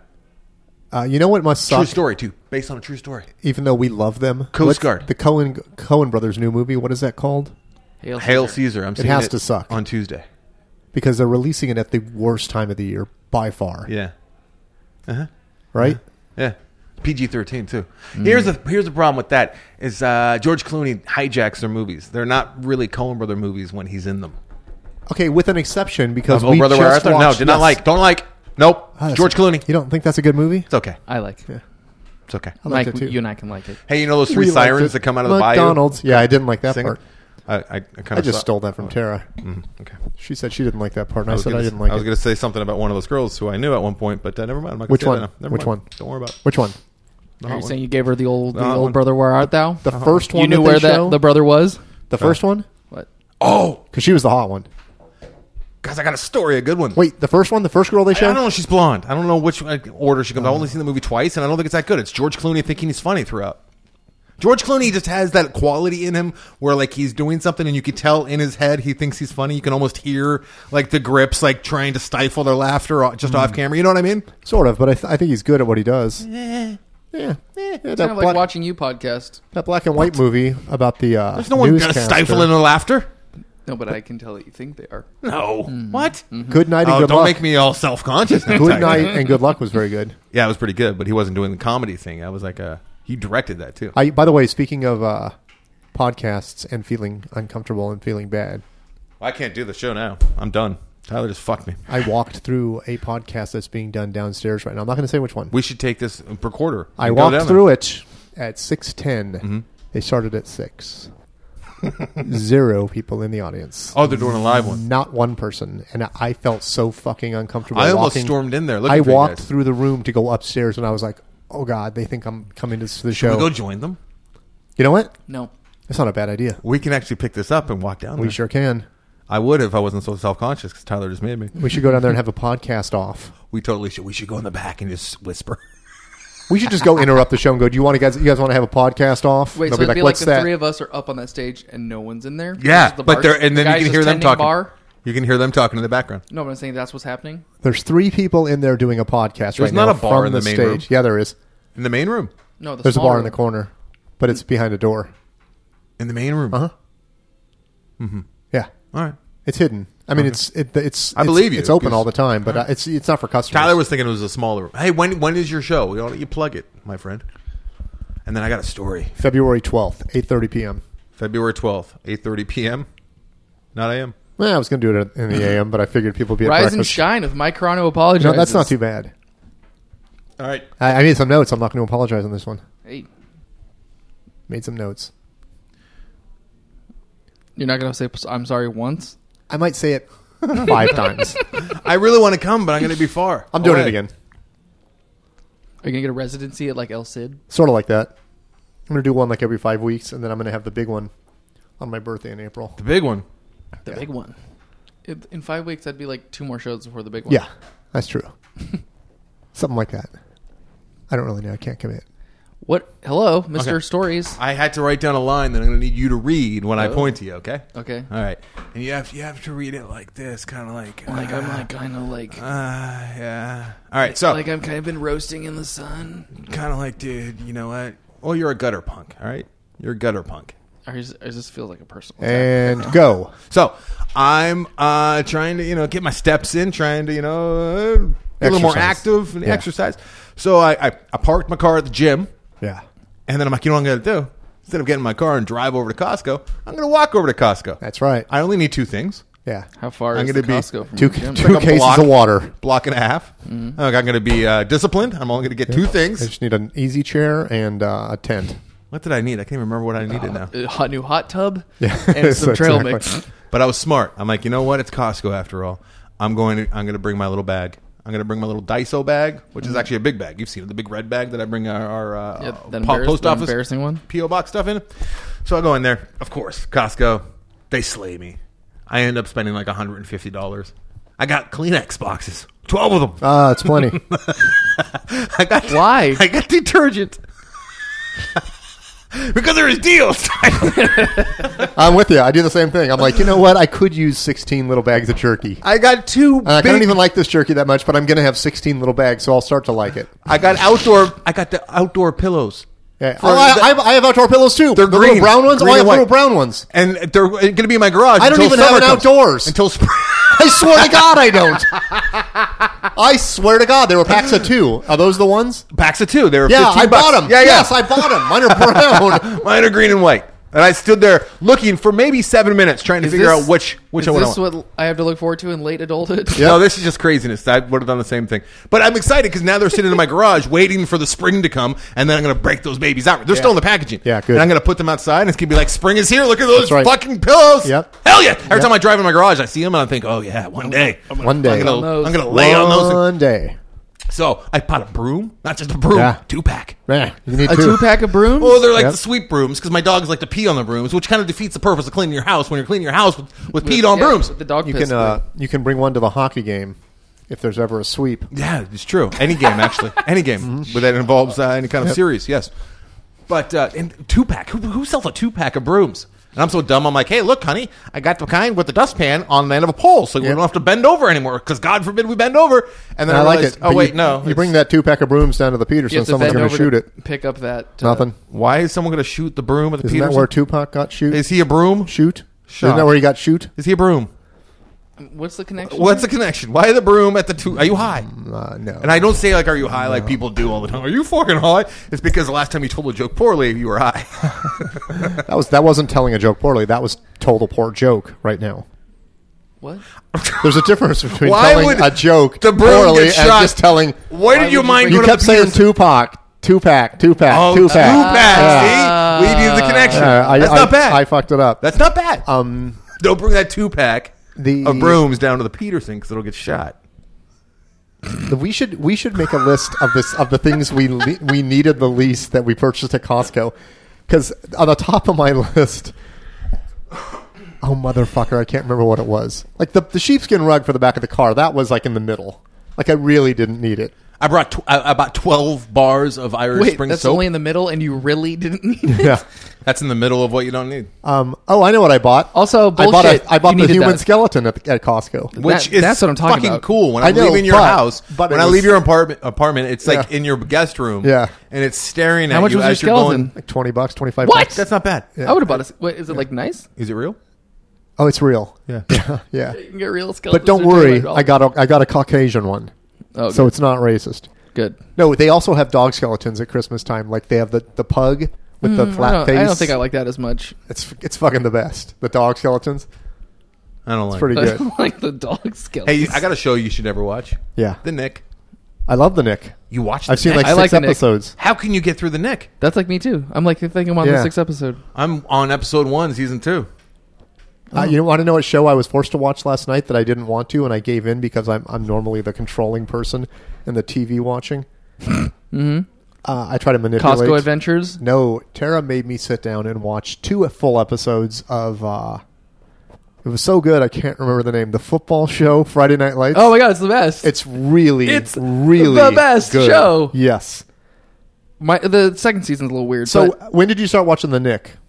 You know what must suck?
True story too, based on a true story.
Even though we love them.
Coast Guard.
The Coen brothers' new movie, what is that called?
Hail Caesar. I'm seeing
has to suck.
on Tuesday.
Because they're releasing it at the worst time of the year by far.
Yeah.
Right?
Yeah. PG-13 too. Here's the problem with that is George Clooney hijacks their movies. They're not really Coen brother movies when he's in them.
Okay, with an exception because
Oh,
we
Brother, Where
just
Art Thou?
watched...
No, did not like. Don't like. Nope.
Ah, that's
George Clooney.
You don't think that's a good movie?
It's okay.
I like it.
Yeah.
It's okay.
I liked
Mike,
it too.
you and I can like it.
Hey, you know those three
We liked
sirens
it.
that come out of the bayou?
McDonald's. Yeah, I didn't like that
Singing?
part.
I kind
I
of
just stole that from Tara.
Okay.
She said she didn't like that part, and I said
gonna,
I didn't like
I was
it.
going to say something about one of those girls who I knew at one point, but never mind. I'm not gonna
Which
say
one?
that now. Never
Which
mind.
one?
Don't worry about it.
Which one?
The
Are
hot
you
one.
saying you gave her the old
one.
brother, where art thou?
The first one
You knew
that
where
they show?
the brother was?
The first one?
What?
Oh,
Because she was the hot one.
guys, I got a story, a good one.
Wait, the first one? The first girl they
I
showed?
don't know. She's blonde. I don't know which order she comes. I've only seen the movie twice, and I don't think it's that good. It's George Clooney thinking he's funny throughout. George Clooney just has that quality in him where, like, he's doing something, and you can tell in his head he thinks he's funny. You can almost hear, like, the grips, like, trying to stifle their laughter just off camera. You know what I mean?
Sort of, but I think he's good at what he does. Yeah.
It's
that,
kind of like
black,
watching you podcast.
that black and white movie about the
There's no one
newscaster.
stifling their laughter.
No, but I can tell that you think they are.
No. What?
Good Night and
Oh,
Good
don't
Luck.
make me all self-conscious. now,
Good
Tiger.
Night and Good Luck was very good.
Yeah, it was pretty good, but he wasn't doing the comedy thing. I was like, he directed that too.
By the way, speaking of podcasts and feeling uncomfortable and feeling bad.
I can't do the show now. I'm done. Tyler just fucked me.
I walked through a podcast that's being done downstairs right now. I'm not going to say which one.
We should take this recorder.
I walked through it at 6:10.
Mm-hmm.
They started at 6. 0 people in the audience.
Oh, they're doing a live one.
Not one person. And I felt so fucking uncomfortable.
I almost stormed in there.
I walked through the room to go upstairs, and I was like, oh, God, they think I'm coming to the show.
Should we go join them?
You know what?
No.
That's not a bad idea.
We can actually pick this up and walk down there.
We sure can.
I would if I wasn't so self-conscious because Tyler just made me.
We should go down there and have a podcast off.
We totally should. We should go in the back and just whisper.
We should just go interrupt the show and go, you guys want to have a podcast off?
Wait,
They'll
so it'd be like
what's
the
that?
3 of us are up on that stage and no one's in there?
Yeah,
The
but and then you can hear them talking.
Bar?
You can hear them talking in the background.
No, but I'm saying that's what's happening.
There's 3 people in there doing a podcast right now.
There's not a bar
from
in the main
stage.
room.
Yeah, there is.
In the main room.
No,
There's a
small
bar
room.
in the corner, but it's behind a door.
In the main room.
Uh huh. Mm-hmm. Yeah,
All right.
it's hidden. I mean,
Okay.
it's.
I believe you,
It's open
because-
all the time, but it's not for customers.
Tyler was thinking it was a smaller room. Hey, when is your show? Why don't you plug it, my friend? And then I got a story.
February 12th, 8:30 p.m.
February 12th, 8:30 p.m. Not a.m.
Well, I was going to do it in the AM, but I figured people would be at
Rise and
breakfast.
shine with Mike Carano apologizes.
No, that's not too bad.
All right.
I made some notes. I'm not going to apologize on this one.
Hey,
Made some notes.
you're not going to say I'm sorry once?
I might say it 5 times.
I really want to come, but I'm going to be far.
I'm doing it
away.
again.
Are you going to get a residency at like El Cid?
Sort of like that. I'm going to do one like every 5 weeks, and then I'm going to have the big one on my birthday in April.
The big one.
The big one. In 5 weeks, that'd be like 2 more shows before the big one.
Yeah, that's true. Something like that. I don't really know. I can't commit.
What? Hello, Mr.
Okay.
Stories.
I had to write down a line that I'm going to need you to read when I point to you. Okay.
Okay.
All right. And you have to read it like this, kind of like.
Like I'm like kind of like
Yeah. All right. So
like I'm kind of been roasting in the sun.
kind of like, dude, you know what? Well, you're a gutter punk. All right. You're a gutter punk.
Or this feels like a personal attack.
And go.
So I'm trying to, get my steps in, trying to, be a little more
Exercise.
active and
Yeah.
exercise. So I parked my car at the gym,
Yeah.
and then I'm like, you know what I'm going to do? Instead of getting in my car and drive over to Costco, I'm going to walk over to Costco.
That's right.
I only need 2 things.
Yeah.
How far
I'm
is
gonna
the
be
Costco from
Two
your gym?
two
like a
cases
block.
of water.
Block and a half.
Mm-hmm.
I'm going to be disciplined. I'm only going to get 2
I
things.
just need an easy chair and a tent.
What did I need? I can't even remember what I needed now.
A new hot tub
Yeah.
and some trail
Exactly.
mix.
But I was smart. I'm like, you know what? It's Costco after all. I'm going to bring my little bag. I'm going to bring my little Daiso bag, which is actually a big bag. You've seen it, the big red bag that I bring our
Yeah, that
post
the
office
embarrassing one.
P.O. box stuff in. So I go in there. Of course, Costco, they slay me. I end up spending like $150. I got Kleenex boxes, 12 of them.
It's plenty.
I got
Why?
I got detergent. Because there is deals.
I'm with you. I do the same thing. I'm like, you know what? I could use 16 little bags of jerky.
I got 2
I
big,
don't even like this jerky that much, but I'm going to have 16 little bags, so I'll start to like it.
I got the outdoor pillows.
Yeah.
For
I have outdoor pillows too.
They're
the
green.
little brown ones.
Green
I have
and white.
little brown ones.
And they're going to be in my garage.
I don't
until
even have
summer
an
comes.
outdoors.
Until spring.
I swear to God, I don't. I swear to God, they were packs of 2. Are those the ones?
Packs of 2. They were
Yeah,
$15.
I bought them.
Yeah,
Yes, I bought them. Mine are brown.
Mine are green and white. And I stood there looking for maybe 7 minutes trying to figure out which
is
I would
this
want.
what I have to look forward to in late adulthood?
Yeah.
No, this is just craziness. I would have done the same thing. But I'm excited because now they're sitting in my garage waiting for the spring to come, and then I'm going to break those babies out. They're still in the packaging.
Yeah, good.
And I'm going to put them outside, and it's going to be like, spring is here. Look at those
That's right.
fucking pillows.
Yep.
Hell yeah. Every time I drive in my garage, I see them, and I think, oh, yeah, one day.
One day.
I'm
on
going
those.
to lay on those.
One day.
So I bought a broom. Not just a broom.
Yeah.
2-pack.
Man, you need
A
2.
2-pack of brooms?
Oh, they're like
Yep.
the sweet brooms because my dogs like to pee on the brooms, which kind of defeats the purpose of cleaning your house when you're cleaning your house with peed on brooms.
The dog
You
piss
can you can bring one to the hockey game if there's ever a sweep.
Yeah, it's true. Any game, actually. Any game but that involves any kind of series, yes. But, and 2-pack. Who sells a 2-pack of brooms? And I'm so dumb, I'm like, hey, look, honey, I got the kind with the dustpan on the end of a pole, so we
Yep.
don't have to bend over anymore, because God forbid we bend over. And then
I like
realized,
it.
oh,
but
wait,
you,
no.
You bring that 2-pack of brooms down to the
You
Peterson,
have to
someone's
bend
going to
over
shoot it.
Pick up that.
Nothing.
Why is someone going to shoot the broom at the
Isn't
Peterson?
that where Tupac got shoot?
Is he a broom?
Shoot?
Shot.
Isn't that where he got shoot?
Is he a broom?
What's the connection?
What's the connection? Why the broom at the two? Are you high?
No.
And I don't say like, are you high like people do all the time. Are you fucking high? It's because the last time you told a joke poorly, you were high.
That wasn't telling a joke poorly. That was told a poor joke right now.
What?
There's a difference between
Why
telling
would
a joke
the broom
poorly
get
and
shot?
just telling.
Why did your mind go
You
to
kept
the
saying
Peterson?
Tupac.
Oh,
Tupac.
two pack.
Yeah.
See, we needed the connection.
I
That's not bad.
I fucked it up.
That's not bad. Don't bring that 2-pack of brooms down to the Peterson because it'll get shot.
We should make a list of the things we needed the least that we purchased at Costco, because on the top of my list, oh motherfucker, I can't remember what it was. Like the sheepskin rug for the back of the car, that was like in the middle. Like I really didn't need it.
I bought 12 bars of Irish Spring
that's
soap.
only in the middle, and you really didn't need it?
Yeah.
That's in the middle of what you don't need.
Oh, I know what I bought.
Also, bullshit.
I bought
You
the
needed
human
that.
skeleton at Costco.
Which is
that's what I'm talking
fucking
about.
cool. When
I
I'm
know,
leaving your
but-
house,
but
when
it
I
was-
leave your apartment, it's like
Yeah.
in your guest room.
Yeah.
And it's staring at
How much
you
was your
as you're going.
skeleton?
Like $20, $25.
What?
That's not bad.
Yeah.
I would have bought a. Wait, is it like nice?
Is it real?
Oh, it's real.
Yeah.
Yeah.
You can get real skeletons.
But don't
for
worry,
$25.
I got a Caucasian one,
Oh,
so
good.
it's not racist.
Good.
No, they also have dog skeletons at Christmas time. Like they have the pug with the flat face.
I don't think I like that as much.
It's fucking the best. The dog skeletons.
I don't like
pretty
it.
I
good.
don't like the dog skeleton.
Hey, I got a show you should never watch.
Yeah,
The Nick.
I love the Nick.
You watched
I've seen
Nick?
like
I
6
like the Nick.
episodes.
How can you get through The Nick?
That's like me too. I'm like thinking I'm on
Yeah.
the 6th episode.
I'm on episode 1, season 2.
You want to know what show I was forced to watch last night that I didn't want to, and I gave in because I'm normally the controlling person in the TV watching.
Mm-hmm.
I try to manipulate.
Costco Adventures.
No, Tara made me sit down and watch 2 full episodes of. It was so good I can't remember the name. The football show, Friday Night Lights.
Oh my god, it's the best.
It's really
the best
good.
show.
Yes.
The second season's a little weird.
So
but
when did you start watching The Nick?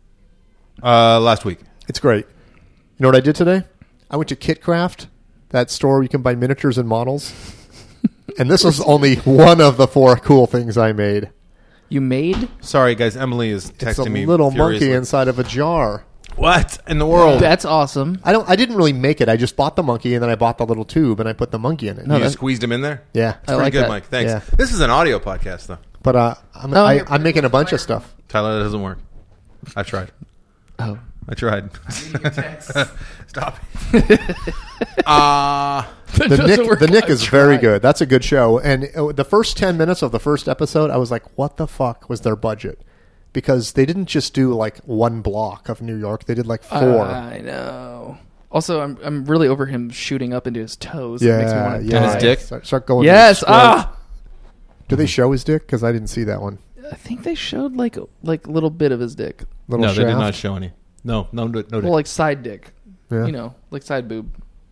Last week.
It's great. You know what I did today? I went to Kitcraft, that store where you can buy miniatures and models. And this was only one of the 4 cool things I made.
you made
Sorry, guys. Emily is texting
It's a
me.
little
furiously.
monkey inside of a jar.
What in the world?
that's awesome.
I didn't really make it. I just bought the monkey and then I bought the little tube and I put the monkey in it.
No,
you
that's-
squeezed him in there?
Yeah.
It's
I
pretty
like
good,
that.
Mike. Thanks.
Yeah.
This is an audio podcast, though.
But I'm making a bunch of stuff.
Tyler, that doesn't work. I tried.
Oh,
I tried. Stop.
The Nick is very good. That's a good show. And the first 10 minutes of the first episode, I was like, what the fuck was their budget? Because they didn't just do like 1 block of New York. They did like 4.
I know. Also, I'm really over him shooting up into his toes.
Yeah,
It makes me want to
yeah.
And his
die.
dick?
Start going.
Yes.
to his throat.
Ah.
Do they show his dick? Because I didn't see that one.
I think they showed like a little bit of his dick.
Little
No, they did
shaft.
not show any. No.
Well, like side dick.
Yeah.
You know, like side boob.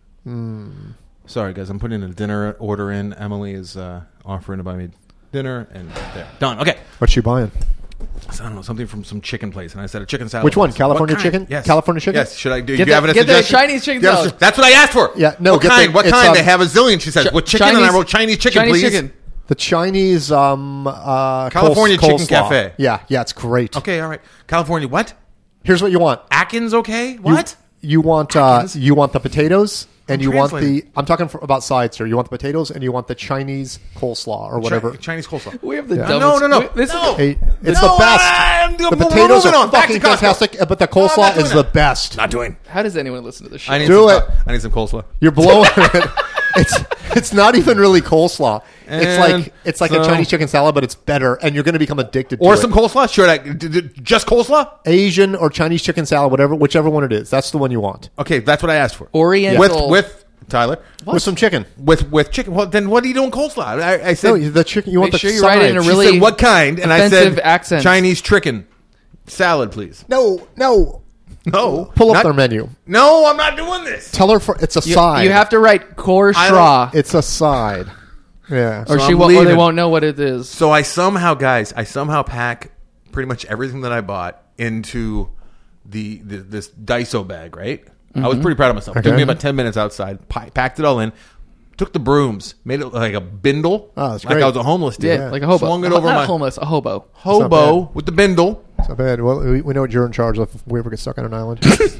Sorry, guys. I'm putting a dinner order in. Emily is offering to buy me dinner, and there. Done. Okay.
What's she buying?
So, I don't know, something from some chicken place. And I said a chicken salad.
Which one?
place.
California
What kind?
chicken?
Yes.
California chicken?
Yes. Should I do
Get
you have
the-
a
get the
suggestion?
Chinese chicken
Do you have a-
salad.
That's what I asked for.
Yeah, no,
What
get the-
kind? What
it's,
kind? They have a zillion. She says, what chicken? And I
Chinese-
wrote Chinese chicken,
Chinese
please.
chicken.
The Chinese
California Chicken
coleslaw.
Cafe.
Yeah, it's great.
Okay, all right. California, what?
Here's what you want.
Atkins, okay?
You-
What?
You want
Atkins?
you want the potatoes and
I'm
you want
translating.
I'm talking about sides here. You want the potatoes and you want the Chinese coleslaw or whatever.
Chinese coleslaw.
We have the
Yeah.
dumbest.
No.
This
No.
is
It's
No,
the best.
we're
The potatoes
moving
are
on. Back to
fucking
Costco.
fantastic, but the
I'm not
coleslaw
doing
is the
that.
best.
Not doing.
how does anyone listen to this show?
I need
Do
some,
it.
I need some coleslaw.
You're blowing it. It's not even really coleslaw.
And
It's like
so-
a Chinese chicken salad, but it's better, and you're going to become addicted to
Or
it.
some coleslaw? Should I? Just coleslaw?
Asian or Chinese chicken salad, whichever one it is. That's the one you want
Okay, that's what I asked for.
Oriental.
With Tyler.
with some chicken.
With chicken. Well, then what are you doing coleslaw? I said.
No, the chicken. You want
Make
the
sure you write it in a
sides.
she
really
said, what kind? And I
offensive
said
accent.
Chinese chicken salad, please.
No.
No.
Pull up
Not-
their menu.
No, I'm not doing this.
Tell her it's a side.
You have to write core
I
straw,
It's a side. Yeah.
or
So
she
I'm
won't. Or they
leaving.
won't know what it is.
So I somehow pack pretty much everything that I bought into this Daiso bag, right? I was pretty proud of myself. It took
Okay.
me about 10 minutes outside, packed it all in, took the brooms, made it like a bindle,
Oh, that's
like
great.
I was a homeless dude.
Yeah, like a hobo.
Swung it over
Not
my
homeless, a hobo.
not
hobo with the bindle.
It's not bad. Well, we know what you're in charge of if we ever get stuck on an island.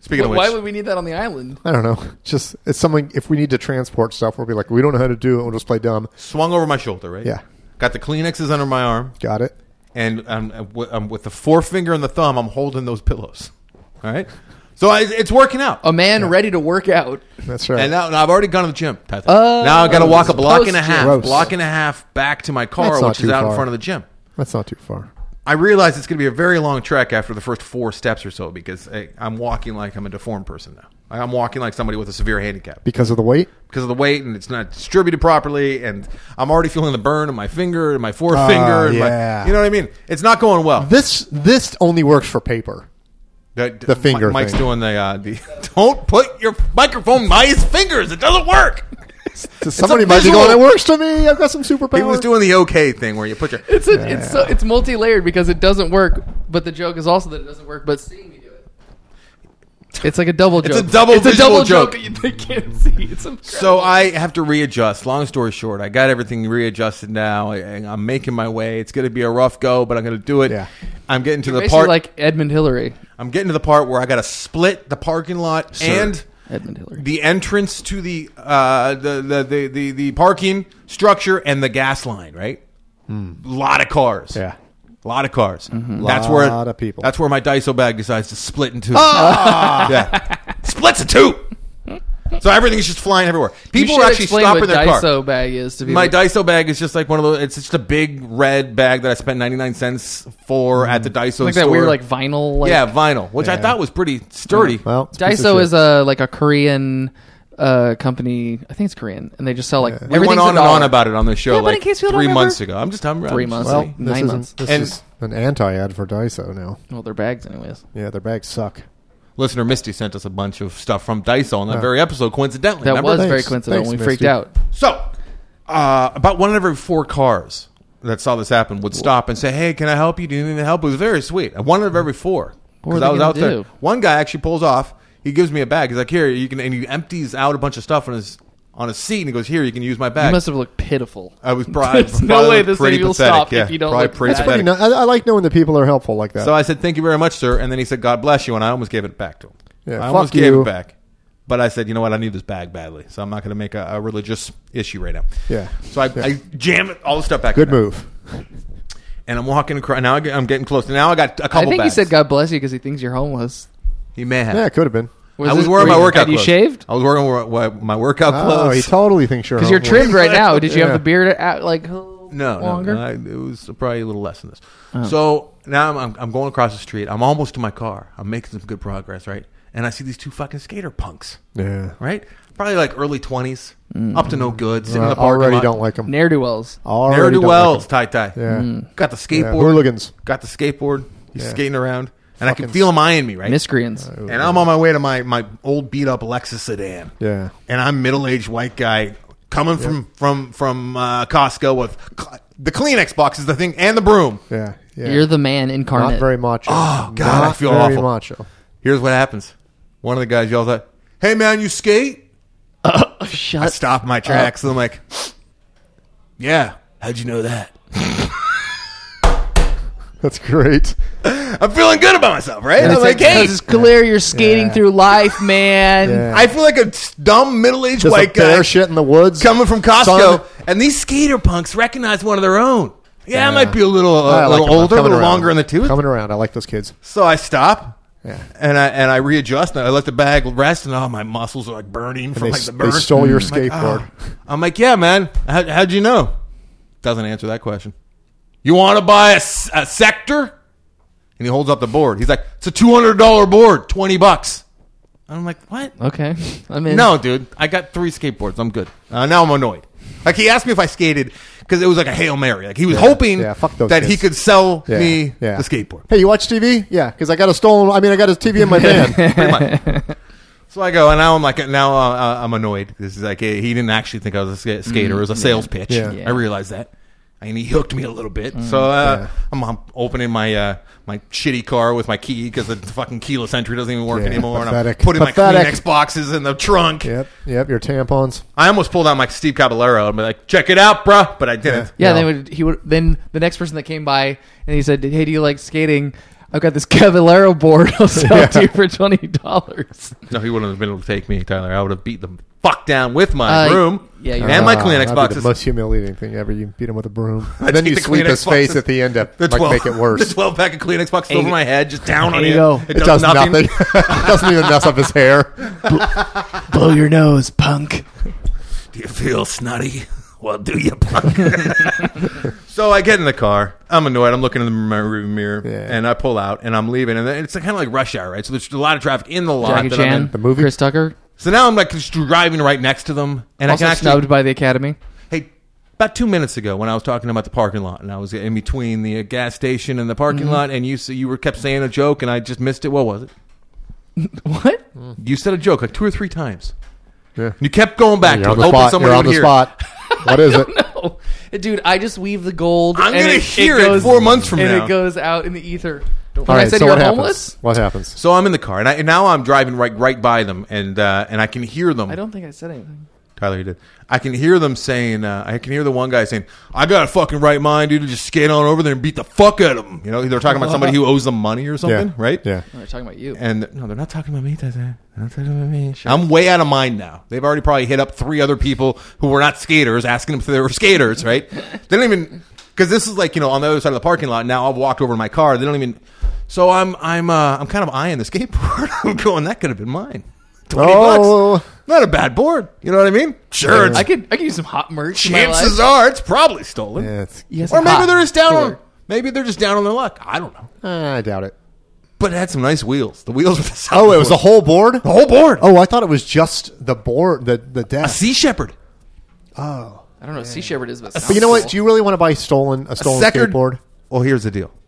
Speaking of which,
Why would we need that on the island?
I don't know. Just it's something. If we need to transport stuff, we'll be like, we don't know how to do it. We'll just play dumb.
swung over my shoulder, right?
Yeah,
Got the Kleenexes under my arm,
got it.
and with the forefinger and the thumb, I'm holding those pillows. All right? So it's working out.
A man ready to work out.
That's right.
And now I've already gone to the gym.
Oh,
now I've got to walk a block and a
post-gym.
half,
Gross.
back to my car,
That's not
which is
too
out in
far.
front of the gym.
That's not too far.
I realize it's going to be a very long trek after the first 4 steps or so because I'm walking like I'm a deformed person now. I'm walking like somebody with a severe handicap
Because of the weight?
because of the weight, and it's not distributed properly, and I'm already feeling the burn in my finger and my forefinger.
yeah.
You know what I mean? It's not going well.
This only works for paper. The finger
Mike's
thing.
doing the don't put your microphone by his fingers. It doesn't work.
Somebody
a
might be
visual-
going, it works to me. I've got some superpowers.
He was doing the okay thing where you put your
It's multi-layered because it doesn't work, but the joke is also that it doesn't work. But seeing me do it, it's like a double joke.
It's a double
It's a
visual
double
joke.
joke that they can't see. It's incredible.
So I have to readjust. Long story short, I got everything readjusted now. I'm making my way. It's going to be a rough go, but I'm going to do it.
Yeah.
I'm getting to
You're
the
basically
part.
like Edmund Hillary.
I'm getting to the part where I got to split the parking lot and
Edmund Hillary.
the entrance to the parking structure and the gas line. Right. A lot of cars.
Yeah.
A lot of cars.
Mm-hmm.
Lot of people.
That's where my Daiso bag decides to split in 2. Yeah. Splits in 2. So everything's just flying everywhere. People
you
are
should
actually
explain
stopping
what
their car.
Daiso bag is to people.
My Daiso bag is just like one of those. It's just a big red bag that I spent 99 cents for at the Daiso
like
store.
that weird like vinyl. Like,
yeah, vinyl, which I
Yeah.
thought was pretty sturdy.
Well, it's a piece of
Daiso
shit.
is like a Korean company. I think it's Korean, and they just sell like
Yeah.
we
everything's
went on and
$1.
on about it on the show
Yeah, but in
like
case people don't
3
remember-
months ago. I'm just
3 months.
Well,
Like
this
9
isn't-
months.
This
And-
is an anti-ad for Daiso now.
Well, they're bags, anyways.
Yeah, their bags suck.
Listener Misty sent us a bunch of stuff from Daiso on that very episode, coincidentally.
That
remember?
was very
Thanks.
coincidental.
Thanks,
we freaked
Misty.
out.
So, about 1 in every 4 cars that saw this happen would stop and say, "Hey, can I help you? Do you need any help?" It was very sweet. 1 out of every 4.
What were
Because I
they
was
gonna
out there.
do?
One guy actually pulls off. He gives me a bag. He's like, "Here, you can," and he empties out a bunch of stuff on his seat, and he goes, "Here, you can use my bag."
You must have looked pitiful.
I was probably,
There's no way this
pretty
thing will
pathetic.
stop
yeah,
if you don't
probably
look
pretty
bad.
pathetic.
I like knowing that people are helpful like that.
So I said, "Thank you very much, sir." And then he said, "God bless you," and I almost gave it back to him.
Yeah,
I almost
fuck
gave
you.
it back. But I said, you know what? I need this bag badly, so I'm not going to make a religious issue right now.
Yeah.
So I jam it, all the stuff back.
Good
in there.
move.
And I'm walking across. Now I'm getting close. Now I got a couple
I think
bags.
he said God bless you because he thinks you're homeless.
He may have.
Yeah, it could have been.
I was wearing my workout
Had you
clothes.
shaved?
I was wearing my workout
Oh,
clothes.
he totally thinks you're
Because you're
homeless.
trimmed right now. Did you have
Yeah.
the beard out like
No,
longer?
no, it was probably a little less than this. So now I'm going across the street. I'm almost to my car. I'm making some good progress, right? And I see these 2 fucking skater punks,
Yeah.
right? Probably like early 20s, up to no good, sitting in the parking
Already
lot.
don't like them.
Ne'er-do-wells.
Already don't
Ne'er-do-wells,
like
tie.
Yeah.
Got the
Yeah.
skateboard.
Hooligans.
Got the skateboard. He's
Yeah.
skating around. And I can
Fucking
feel him eyeing me, right?
Miscreants.
And I'm on my way to my old beat-up Lexus sedan.
Yeah.
And I'm middle-aged white guy coming from Costco with the Kleenex box is the thing and the broom.
Yeah. Yeah.
You're the man incarnate.
Not very macho.
Oh, God, I
Not
feel
very
awful.
macho.
Here's what happens. One of the guys yells out, "Hey, man, you skate?" I
Shut
stop my tracks and I'm like, "Yeah, how'd you know that?"
That's great.
I'm feeling good about myself, right?
And
I'm
it's
like,
like,
"Hey."
it's clear you're skating
Yeah.
through life, man.
Yeah.
I feel like a dumb middle-aged
Just
white
a bear
guy
shit in the woods.
coming from Costco,
Son.
and these skater punks recognize one of their own. Yeah, I
Yeah.
might be a little,
I like them.
older, a
Coming
little
around.
longer in the tooth.
Coming around. I like those kids.
So I stop,
Yeah.
and I readjust, and I let the bag rest, and my muscles are like burning from
They,
like the
they
burn.
stole your
I'm like,
skateboard.
"Oh." I'm like, "Yeah, man. How'd you know?" Doesn't answer that question. You want to buy a sector? And he holds up the board. He's like, "It's a $200 board, $20." I'm like, "What?"
Okay. I'm in.
No, dude. I got 3 skateboards. I'm good. Now I'm annoyed. Like, he asked me if I skated because it was like a Hail Mary. Like, he was hoping
Yeah, fuck those
that he
kids.
could sell
Yeah.
me
Yeah.
the skateboard.
Hey, you watch TV? Yeah, because I got a TV in my van.
Pretty much. So I go, and now I'm like, I'm annoyed. This is like, he didn't actually think I was a skater. It was a sales pitch.
Yeah.
Yeah.
I realized that. And he hooked me a little bit. So
Yeah.
I'm opening my my shitty car with my key because the fucking keyless entry doesn't even work
Yeah,
anymore.
pathetic.
And I'm putting
Pathetic.
my Kleenex boxes in the trunk.
Yep, your tampons.
I almost pulled out my Steve Caballero and be like, "Check it out, bruh," but I didn't.
Yeah,
No.
Then the next person that came by and he said, "Hey, do you like skating?" I've got this Cavallero board. I'll sell it to you for $20.
No, he wouldn't have been able to take me, Tyler. I would have beat the fuck down with my broom.
Yeah, you're
and my
right.
Kleenex
That'd be
boxes.
the most humiliating thing ever. You beat him with a broom.
I
And then
take
you
the
sweep
Kleenex
his face
boxes.
at the end to
The 12,
make it worse.
The 12-pack of Kleenex boxes over
Hey,
my head, just down on
there
it.
you go.
It does nothing. It doesn't even mess up his hair.
Blow your nose, punk.
Do you feel snotty? Well, do you, punk? So I get in the car. I'm annoyed. I'm looking in the rearview mirror,
Yeah.
and I pull out, and I'm leaving. And then it's kind of like rush hour, right? So there's a lot of traffic in the lot.
Jackie
that I'm
Chan,
in.
The movie?
Chris Tucker,
So now I'm like just driving right next to them, and
also
I can actually.
snubbed by the Academy.
Hey, about 2 minutes ago, when I was talking about the parking lot, and I was in between the gas station and the parking lot, and you were kept saying a joke, and I just missed it. What was it?
What?
You said a joke like 2 or 3 times.
Yeah.
You kept going back
You're
to
on
it,
the
hoping
spot.
someone
You're
would
on the
hear.
spot. What is it?
No, dude, I just weave the gold.
I'm
and
gonna hear it 4 months from
and
now.
it goes out in the ether. When
All right,
I said
so
you're
what
homeless,
happens? What happens?
So I'm in the car, and now I'm driving right by them, and I can hear them.
I don't think I said anything.
Tyler, you did. I can hear them saying. I can hear the one guy saying, "I got a fucking right mind, dude, to just skate on over there and beat the fuck out of them." You know, they're talking about somebody who owes them money or something,
Yeah.
right?
Yeah.
No, they're talking about you.
And no, they're not talking about me, Tyler. They're not talking about me. I'm way out of mind now. They've already probably hit up 3 other people who were not skaters, asking them if they were skaters, right? They don't even, because this is like, you know, on the other side of the parking lot. Now I've walked over to my car. They don't even. So I'm kind of eyeing the skateboard. I'm going, that could have been mine. $20 bucks. Not a bad board. You know what I mean? Sure.
Yeah.
I could use some hot merch. in my
Chances
life.
are it's probably stolen.
Yeah,
Yes,
Or maybe
hot.
they're just down on.
Sure.
Maybe they're just down on their luck. I don't know.
I doubt it.
But it had some nice wheels. The wheels with the
Oh, it was the whole board?
the whole board.
Oh, I thought it was just the board, the
A
desk.
Sea Shepherd.
Oh.
I don't know. Sea Shepherd is, but
But you know what? Do you really want to buy a stolen
Second-
skateboard?
Well, here's the deal.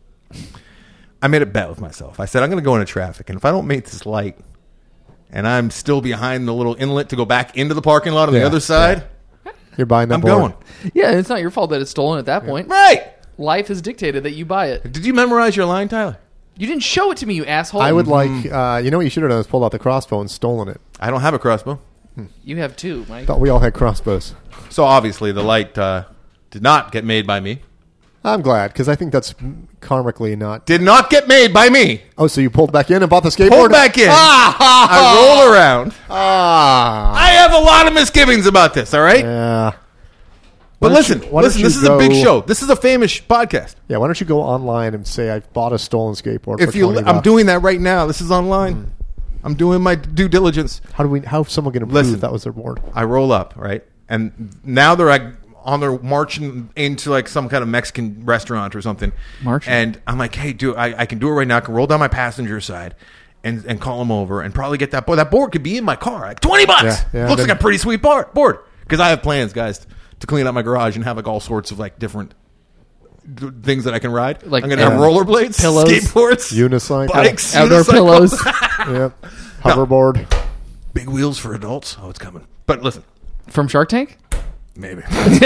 I made a bet with myself. I said I'm going to go into traffic, and if I don't make this light, and I'm still behind the little inlet to go back into the parking lot on the
Yeah,
other side,
You're buying that
I'm
board.
going.
Yeah, it's not your fault that it's stolen at that point.
Right.
Life has dictated that you buy it.
Did you memorize your line, Tyler?
You didn't show it to me, you asshole.
I would like, you know what you should have done is pulled out the crossbow and stolen it.
I don't have a crossbow.
You have 2, Mike.
Thought we all had crossbows.
So obviously the light did not get made by me.
I'm glad, because I think that's karmically not.
Did not get made by me.
Oh, so you pulled back in and bought the skateboard?
Pulled back in. I roll around.
Ah.
I have a lot of misgivings about this, all right?
Yeah.
But
Why don't
listen,
you- why don't
listen,
you
this is a big
go-
show. This is a famous podcast.
Yeah, why don't you go online and say, I bought a stolen skateboard
If
for
you,
$20
I'm
bucks.
doing that right now. This is online. I'm doing my due diligence.
How's someone going to prove
Listen.
that was their board?
I roll up, right? And now they're like on their marching into like some kind of Mexican restaurant or something.
Marching.
And I'm like, hey, dude, I can do it right now. I can roll down my passenger side and call them over and probably get that board. That board could be in my car. Like $20.
Yeah,
Looks
then-
like a pretty sweet board. Because I have plans, guys, to clean up my garage and have like all sorts of like different things that I can ride.
Like,
I'm going to have rollerblades,
pillows,
skateboards,
Unicycle.
bikes,
Outdoor
unicycle.
pillows.
Yep. Hoverboard.
Big wheels for adults. Oh, it's coming. But listen,
From Shark Tank?
maybe.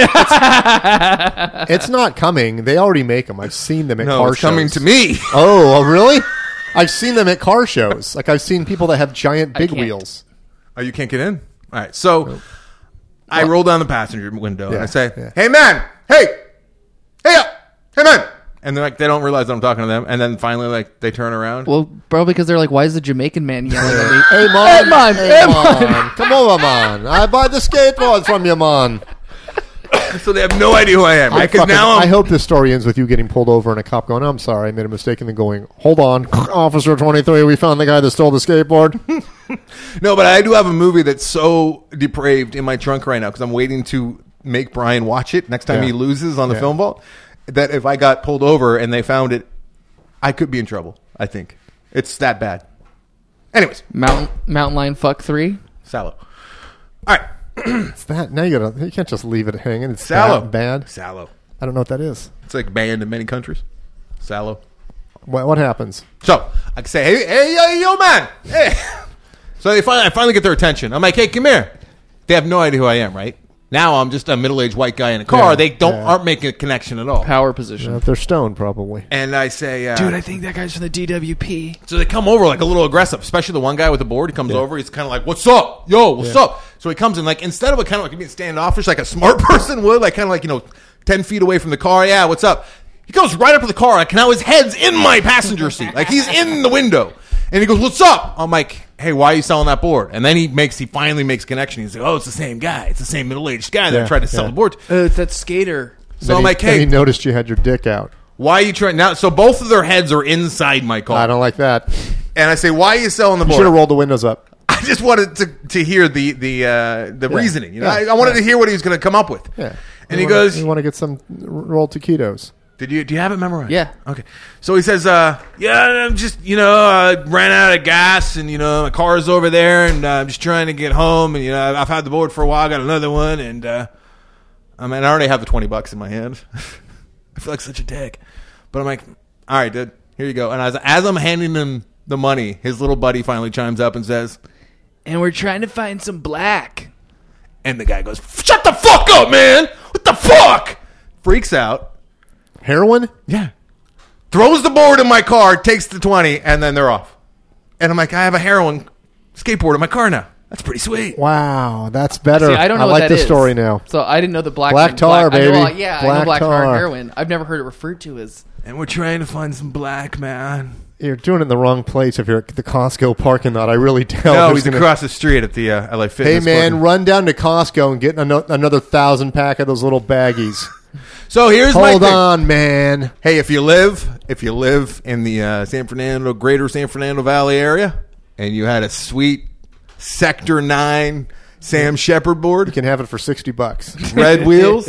It's not coming. They already make them. I've seen them at
No,
car
it's coming
shows.
to me.
Oh, really? I've seen them at car shows. Like I've seen people that have giant big
can't.
wheels.
Oh, you can't get in? All right. So I roll down the passenger window and
Yeah,
I say,
yeah.
hey, man. Hey, man. And they're like, they don't realize that I'm talking to them. And then finally, like, they turn around.
Well, probably because they're like, why is the Jamaican man yelling at me?
Hey, man.
Hey, man. Hey,
man. Come over, man. I buy the skateboard from you, man.
So they have no idea who I am.
I,
Right? 'Cause
fucking-
now
I
I'm,
hope this story ends with you getting pulled over and a cop going, I'm sorry, I made a mistake, and then going, hold on, Officer 23, we found the guy that stole the skateboard.
no, but I do have a movie that's so depraved in my trunk right now because I'm waiting to make Brian watch it next time
Yeah.
he loses on the
Yeah.
film vault. That if I got pulled over and they found it, I could be in trouble. I think it's that bad. Anyways,
Mountain Lion Fuck 3?
Sallow. All right,
It's that. Now you can't just leave it hanging. It's
Sallow.
that bad.
Sallow.
I don't know what that is.
It's like banned in many countries. Sallow.
What happens?
So I can say, hey, yo, man, hey. So I finally get their attention. I'm like, hey, come here. They have no idea who I am, right? Now I'm just a middle-aged white guy in a car.
Yeah,
They
yeah.
aren't making a connection at all.
Power position.
If they're stoned, probably.
And I say,
Dude, I think that guy's from the DWP.
so they come over like a little aggressive, especially the one guy with the board. He comes over. He's kind of like, what's up? Yo, what's up? So he comes in like, instead of a kind of like being standoffish like a smart person would, like kind of like, 10 feet away from the car. Yeah, what's up? He goes right up to the car. Like, now his head's in my passenger seat. Like, he's in the window. And he goes, what's up? I'm like, hey, why are you selling that board? And then he finally makes connection. He's like, oh, it's the same guy. It's the same middle-aged guy that I tried to sell the board to.
It's that skater.
So I'm like, hey.
And he noticed you had your dick out.
Why are you trying now? So both of their heads are inside my car.
I don't like that.
And I say, why are you selling the
You
board?
should have rolled the windows up.
I just wanted to hear the reasoning. You know, I wanted to hear what he was going to come up with.
Yeah.
And he goes,
"You want to get some rolled taquitos?"
Do you have it memorized?
Yeah.
Okay. So he says, I'm just, I ran out of gas and, my car's over there and I'm just trying to get home and, I've had the board for a while. I got another one and, I already have the $20 in my hand. I feel like such a dick. But I'm like, all right, dude, here you go. And as I'm handing him the money, his little buddy finally chimes up and says,
and we're trying to find some black.
And the guy goes, shut the fuck up, man. What the fuck? Freaks out.
Heroin?
Yeah. Throws the board in my car, takes the 20, and then they're off. And I'm like, I have a heroin skateboard in my car now. That's pretty sweet.
Wow, that's better.
See, I don't know
I
what
like
that
this
is.
story now.
So I didn't know the black
tar,
I know,
baby.
I know black tar
tar.
and heroin. I've never heard it referred to as.
And we're trying to find some black, man.
You're doing it in the wrong place if you're at the Costco parking lot. I really doubt.
No,
there's
he's across the street at the LA Fitness.
Hey, man,
parking.
run down to Costco and get another 1,000 pack of those little baggies.
So here's my
Hold
thing.
on, man.
Hey, if you live in the greater San Fernando Valley area, and you had a sweet Sector 9 Sam Shepard board,
You can have it for $60.
red wheels,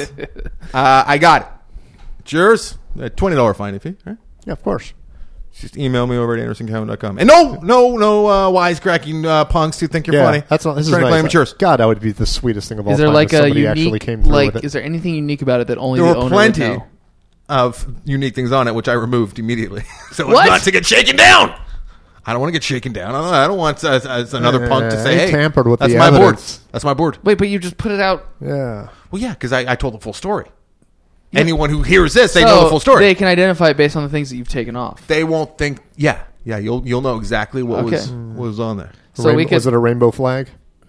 I got it. It's yours. A $20 fine fee, right?
Yeah, of course.
Just email me over at andersoncalvin.com. And no wisecracking punks who think you're funny.
That's not. This is
trying to claim
nice.
it's yours.
God, that would be the sweetest thing of all
Is there
time.
like
if
a
somebody actually came
unique,
through
like,
with it.
is there anything unique about it that only
There
the
were
owner would
plenty
know?
of unique things on it, which I removed immediately. So
What?
it's not to get shaken down. I don't want to get shaken down. I don't want as another punk to say,
he
hey,
tampered with
that's
the
my
evidence.
board. That's my board.
Wait, but you just put it out.
Yeah.
Well, yeah, because I told the full story. Anyone who hears this, they know the full story.
They can identify it based on the things that you've taken off.
They won't think, yeah, you'll know exactly what was on there.
So we could.
Was it a rainbow flag?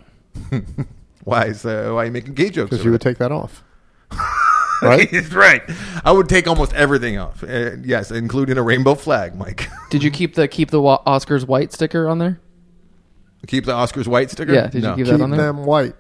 Why are you making gay jokes?
Because
over
you would
that?
take that off. Right?
He's right. I would take almost everything off. Yes, including a rainbow flag, Mike.
Did you keep the Oscars white sticker on there?
Keep the Oscars white sticker?
Yeah, did you keep that
Keep
on there?
them white.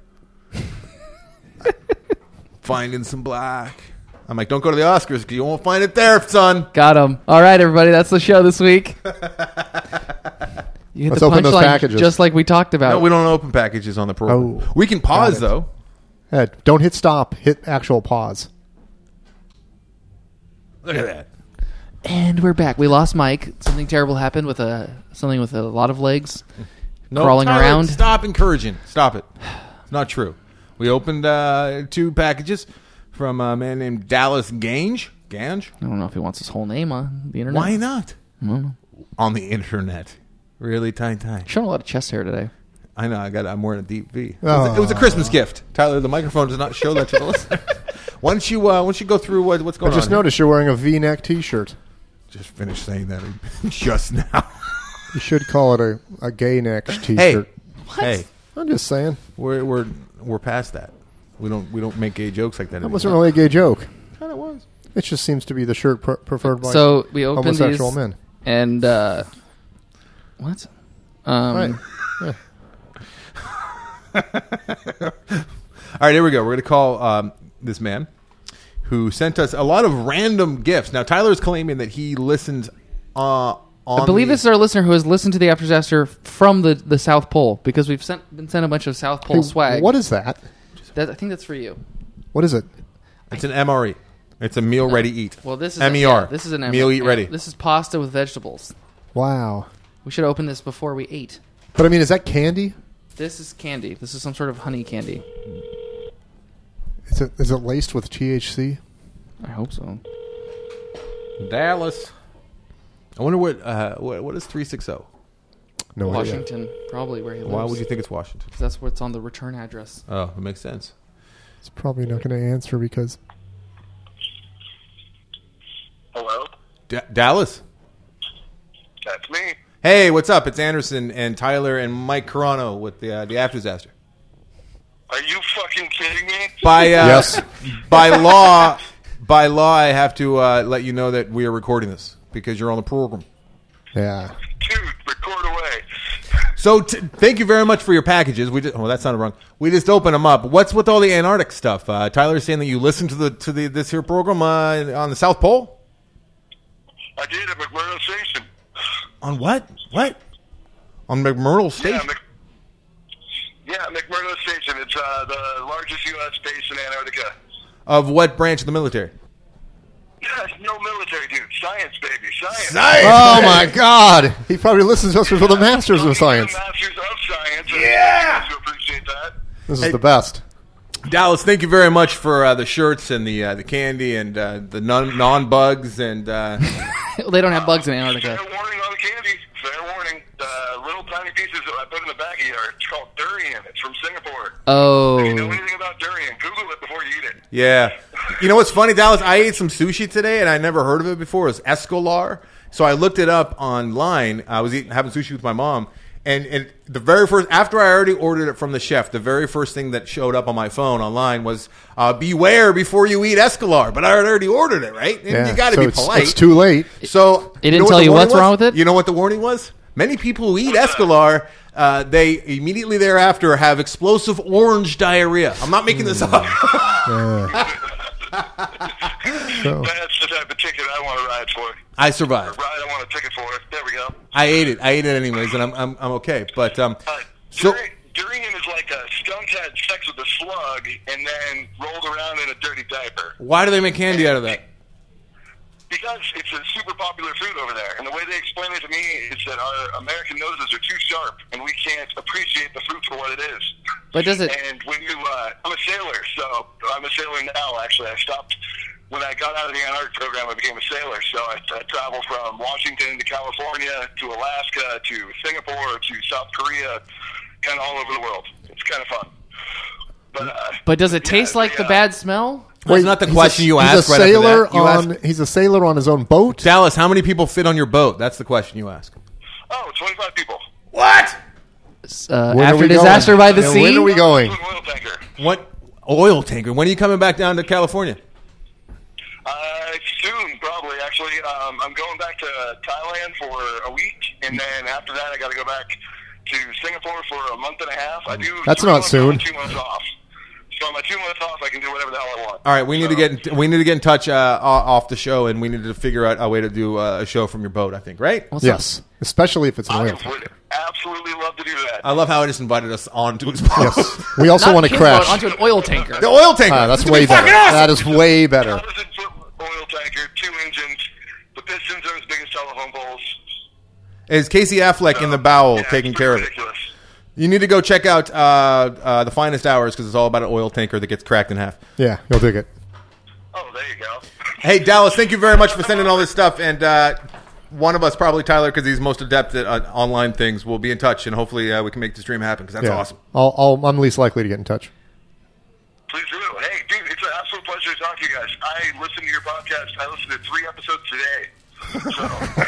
Finding some black. I'm like, don't go to the Oscars because you won't find it there, son.
Got him. All right, everybody, that's the show this week. You hit
Let's
the
open those
punchline
packages.
just like we talked about.
No, we don't open packages on the program.
Oh,
We can pause,
got it.
though.
Ed, don't hit stop. Hit actual pause.
Look at that.
And we're back. We lost Mike. Something terrible happened with something with a lot of legs crawling
Tyler,
around.
Stop encouraging. Stop it. It's not true. We opened 2 packages from a man named Dallas Gange. Gange?
I don't know if he wants his whole name on the internet.
Why not?
I don't know.
On the internet. Really tiny.
Showing a lot of chest hair today.
I know. I'm wearing a deep V.
Oh.
It was a Christmas gift. Tyler, the microphone does not show that to the listener. Once you go through what's
I
going on.
just noticed you're wearing a V-neck T-shirt.
Just finished saying that just now.
You should call it a gay neck T-shirt.
Hey, hey,
I'm just saying.
we're past that. We don't make gay jokes like that.
That wasn't really a gay joke.
Kind of was.
It just seems to be the shirt preferred by
So we opened
homosexual
these,
men.
and what?
Right. Yeah.
All right, here we go. We're going to call this man who sent us a lot of random gifts. Now, Tyler's claiming that he listened on
I believe this is our listener who has listened to the After Disaster from the South Pole, because we've been sent a bunch of South Pole
Hey,
swag.
what is that?
I think that's for you.
What is it?
It's an MRE. It's a meal ready eat.
Well, this is
MER.
this is an
Meal eat ready.
This is pasta with vegetables.
Wow.
We should open this before we ate.
But I mean, is that candy?
This is candy. This is some sort of honey candy.
Is it laced with THC?
I hope so.
Dallas. I wonder what is 360?
No idea.
Washington, probably where he lives.
Why would you think it's Washington?
'Cause that's what's on the return address.
Oh, it makes sense.
It's probably not going to answer because
Hello?
Dallas?
That's me.
Hey, what's up? It's Anderson and Tyler and Mike Carano with the After Disaster.
Are you fucking kidding me?
By
Yes.
by by law, I have to let you know that we are recording this because you're on the program.
Yeah.
Dude, record away.
So thank you very much for your packages. That sounded wrong. We just opened them up. What's with all the Antarctic stuff? Tyler's saying that you listened to this here program on the South Pole.
I did at McMurdo Station.
On what? What? On McMurdo Station?
Yeah, McMurdo Station. It's the largest U.S. base in Antarctica.
Of what branch of the military?
Yeah, no military, dude. Science, baby. Science.
Oh my God! He probably listens to us for the Masters of Science.
Masters of Science.
Yeah!
I appreciate that.
This is the best.
Dallas, thank you very much for the shirts and the candy and the non-bugs and.
They don't have bugs in Antarctica.
Fair warning on the candy. Fair warning. Little tiny pieces that I put in the baggie are. It's called durian. It's from Singapore.
Oh.
If you know anything about durian, Google it before you eat it.
Yeah. You know what's funny, Dallas? I ate some sushi today, and I never heard of it before. It was escolar. So I looked it up online. I was having sushi with my mom. And the very first, after I already ordered it from the chef, the very first thing that showed up on my phone online was, beware before you eat escolar. But I had already ordered it, right? And you got to be polite.
It's too late.
So
It didn't tell you what's wrong with it?
You know what the warning was? Many people who eat escolar, they immediately thereafter have explosive orange diarrhea. I'm not making this up.
So,
That's the type of ticket I want to ride for.
I survived.
Ride I want a ticket for. There we go.
I ate it. Anyways, and I'm okay. But so
Durian is like a skunk had sex with a slug and then rolled around in a dirty diaper.
why do they make candy out of that?
Because it's a super popular food over there. And the way they explain it to me is that our American noses are too sharp and we can't appreciate the fruit for what it is.
But does it?
And when you, I'm a sailor, so I'm a sailor now, actually. I stopped, when I got out of the Antarctic program, I became a sailor. So I traveled from Washington to California to Alaska to Singapore to South Korea, kind of all over the world. It's kind of fun.
But does it taste like the bad smell?
That's not the question you asked.
He's a sailor he's a sailor on his own boat.
Dallas, how many people fit on your boat? That's the question you ask.
Oh, 25 people.
What?
After disaster by the sea?
Where are we going?
An oil tanker.
What oil tanker? When are you coming back down to California?
Soon, probably. Actually, I'm going back to Thailand for a week, and then after that, I got to go back to Singapore for a month and a half. I do.
That's not soon.
2 months off. So on my 2 months off, I can do whatever the hell I want.
All right, we need to get in touch off the show, and we need to figure out a way to do a show from your boat. I think, right?
Yes, especially if it's an
I
oil
would
tanker.
absolutely love to do that.
I love how he just invited us onto his boat.
Yes. We also
Not
want to
his boat,
crash.
onto an oil tanker.
The oil tanker.
That's
It's
way
gonna be
better.
fucking awesome.
That is way better.
1,000-foot oil tanker, 2 engines. The pistons are as big as telephone poles.
Is Casey Affleck in the bowel taking
it's
care of it?
ridiculous.
You need to go check out The Finest Hours because it's all about an oil tanker that gets cracked in half.
Yeah, you'll dig it.
Oh, there you go.
Hey, Dallas, thank you very much for sending all this stuff. And one of us, probably Tyler, because he's most adept at online things, will be in touch. And hopefully we can make the stream happen because that's
Yeah.
awesome.
I'm least likely to get in touch.
Please do. Hey, dude, it's an absolute pleasure to talk to you guys. I listen to your podcast. I listened to 3 episodes today. So,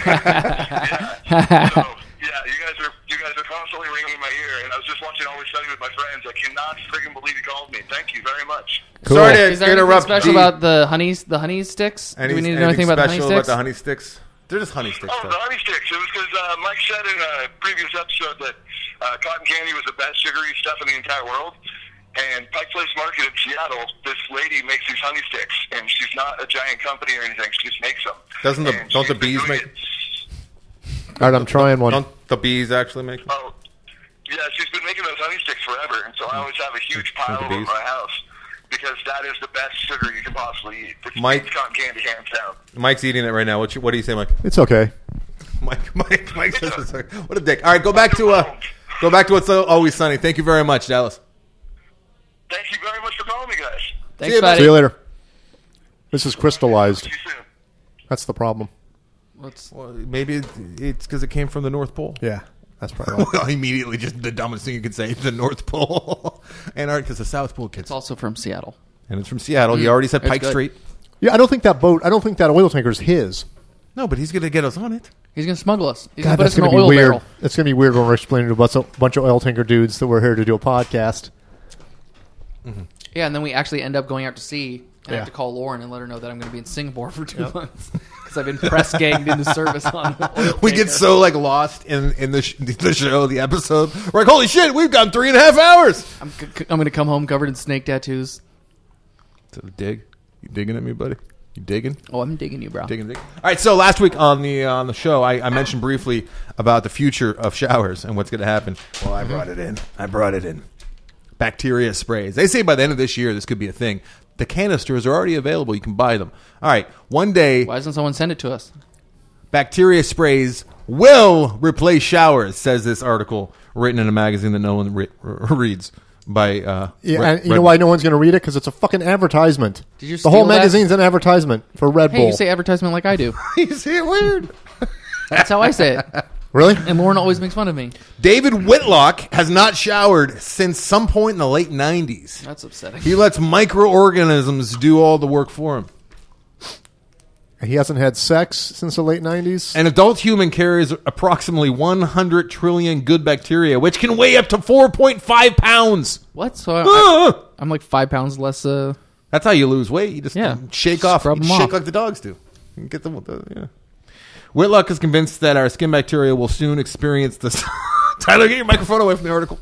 yeah, you guys are constantly ringing in my ear. And I was just watching Always Sunny with my friends. I cannot freaking believe you called me. Thank you very much.
Cool.
Sorry
Is
to
there anything
interrupt.
special
D.
about the honey sticks? Do we need to know anything about the honey
special
sticks?
about the honey sticks? They're just honey sticks.
Oh,
Though.
the honey sticks. It was because Mike said in a previous episode that cotton candy was the best sugary stuff in the entire world. And Pike Place Market in Seattle, this lady makes these honey sticks, and she's not a giant company or anything. She just makes them.
Don't the
she's been
bees
doing
make?
it.
All right, I'm trying one.
Don't the bees actually make them?
Oh, yeah, she's been making those honey sticks forever, and so I always have a huge pile of them in
bees?
my house because that is the best sugar you can possibly eat. It's
Mike-
cotton candy, hands down.
Mike's eating it right now. What do you say, Mike?
It's okay.
Mike says, "What a dick." All right, go back to What's Always Sunny. Thank you very much, Dallas.
Thank you very much for calling me, guys.
Thanks,
you,
buddy.
See you later. This is crystallized.
See you soon.
That's the problem.
Well, maybe it's because it came from the North Pole.
Yeah, that's probably right.
Well, immediately, just the dumbest thing you could say: the North Pole. Antarctica's the South Pole,
It's
kids,
also from Seattle.
and it's from Seattle. You already said
It's
Pike
good.
Street.
Yeah, I don't think that oil tanker is his.
No, but he's going to get us on it.
He's going to smuggle us. He's
God,
going to put
that's
us in
going
an
to be
oil
weird.
barrel.
It's going to be weird when we're explaining to a bunch of oil tanker dudes that we're here to do a podcast.
Yeah, and then we actually end up going out to sea I have to call Lauren and let her know that I'm going to be in Singapore for 2 months because I've been press ganged into service on the oil
We
tanker.
get so like lost in the show, the episode. We're like, holy shit, we've gone 3.5 hours.
I'm going to come home covered in snake tattoos.
To the dig. You digging at me, buddy? You digging?
Oh, I'm digging you, bro.
Digging. All right. So last week on the show, I mentioned briefly about the future of showers and what's going to happen. Well, I brought it in. Bacteria sprays. They say by the end of this year, this could be a thing. The canisters are already available. You can buy them. All right. One day,
Why doesn't someone send it to us?
bacteria sprays will replace showers, says this article written in a magazine that no one reads by
and you know why no one's going to read it? Because it's a fucking advertisement.
Did you
the whole
steal that?
magazine's an advertisement for Red
Hey,
Bull.
you say advertisement like I do.
You see it weird.
That's how I say it.
Really?
And Lauren always makes fun of me.
David Whitlock has not showered since some point in the late 90s.
That's upsetting.
He lets microorganisms do all the work for him.
He hasn't had sex since the late 90s?
An adult human carries approximately 100 trillion good bacteria, which can weigh up to 4.5 pounds.
What? So
Ah!
I'm like 5 pounds less.
That's how you lose weight. You just shake off,
Scrub 'em
shake
off.
like the dogs do. And get yeah. Whitlock is convinced that our skin bacteria will soon experience this. Tyler, get your microphone away from the article.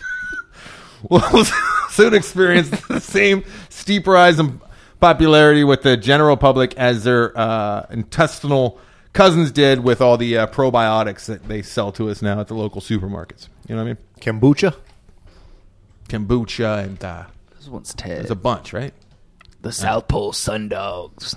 Will soon experience the same steep rise in popularity with the general public as their intestinal cousins did with all the probiotics that they sell to us now at the local supermarkets. You know what I mean?
Kombucha?
Kombucha and
This one's Ted.
there's a bunch, right?
The South Pole Sundogs.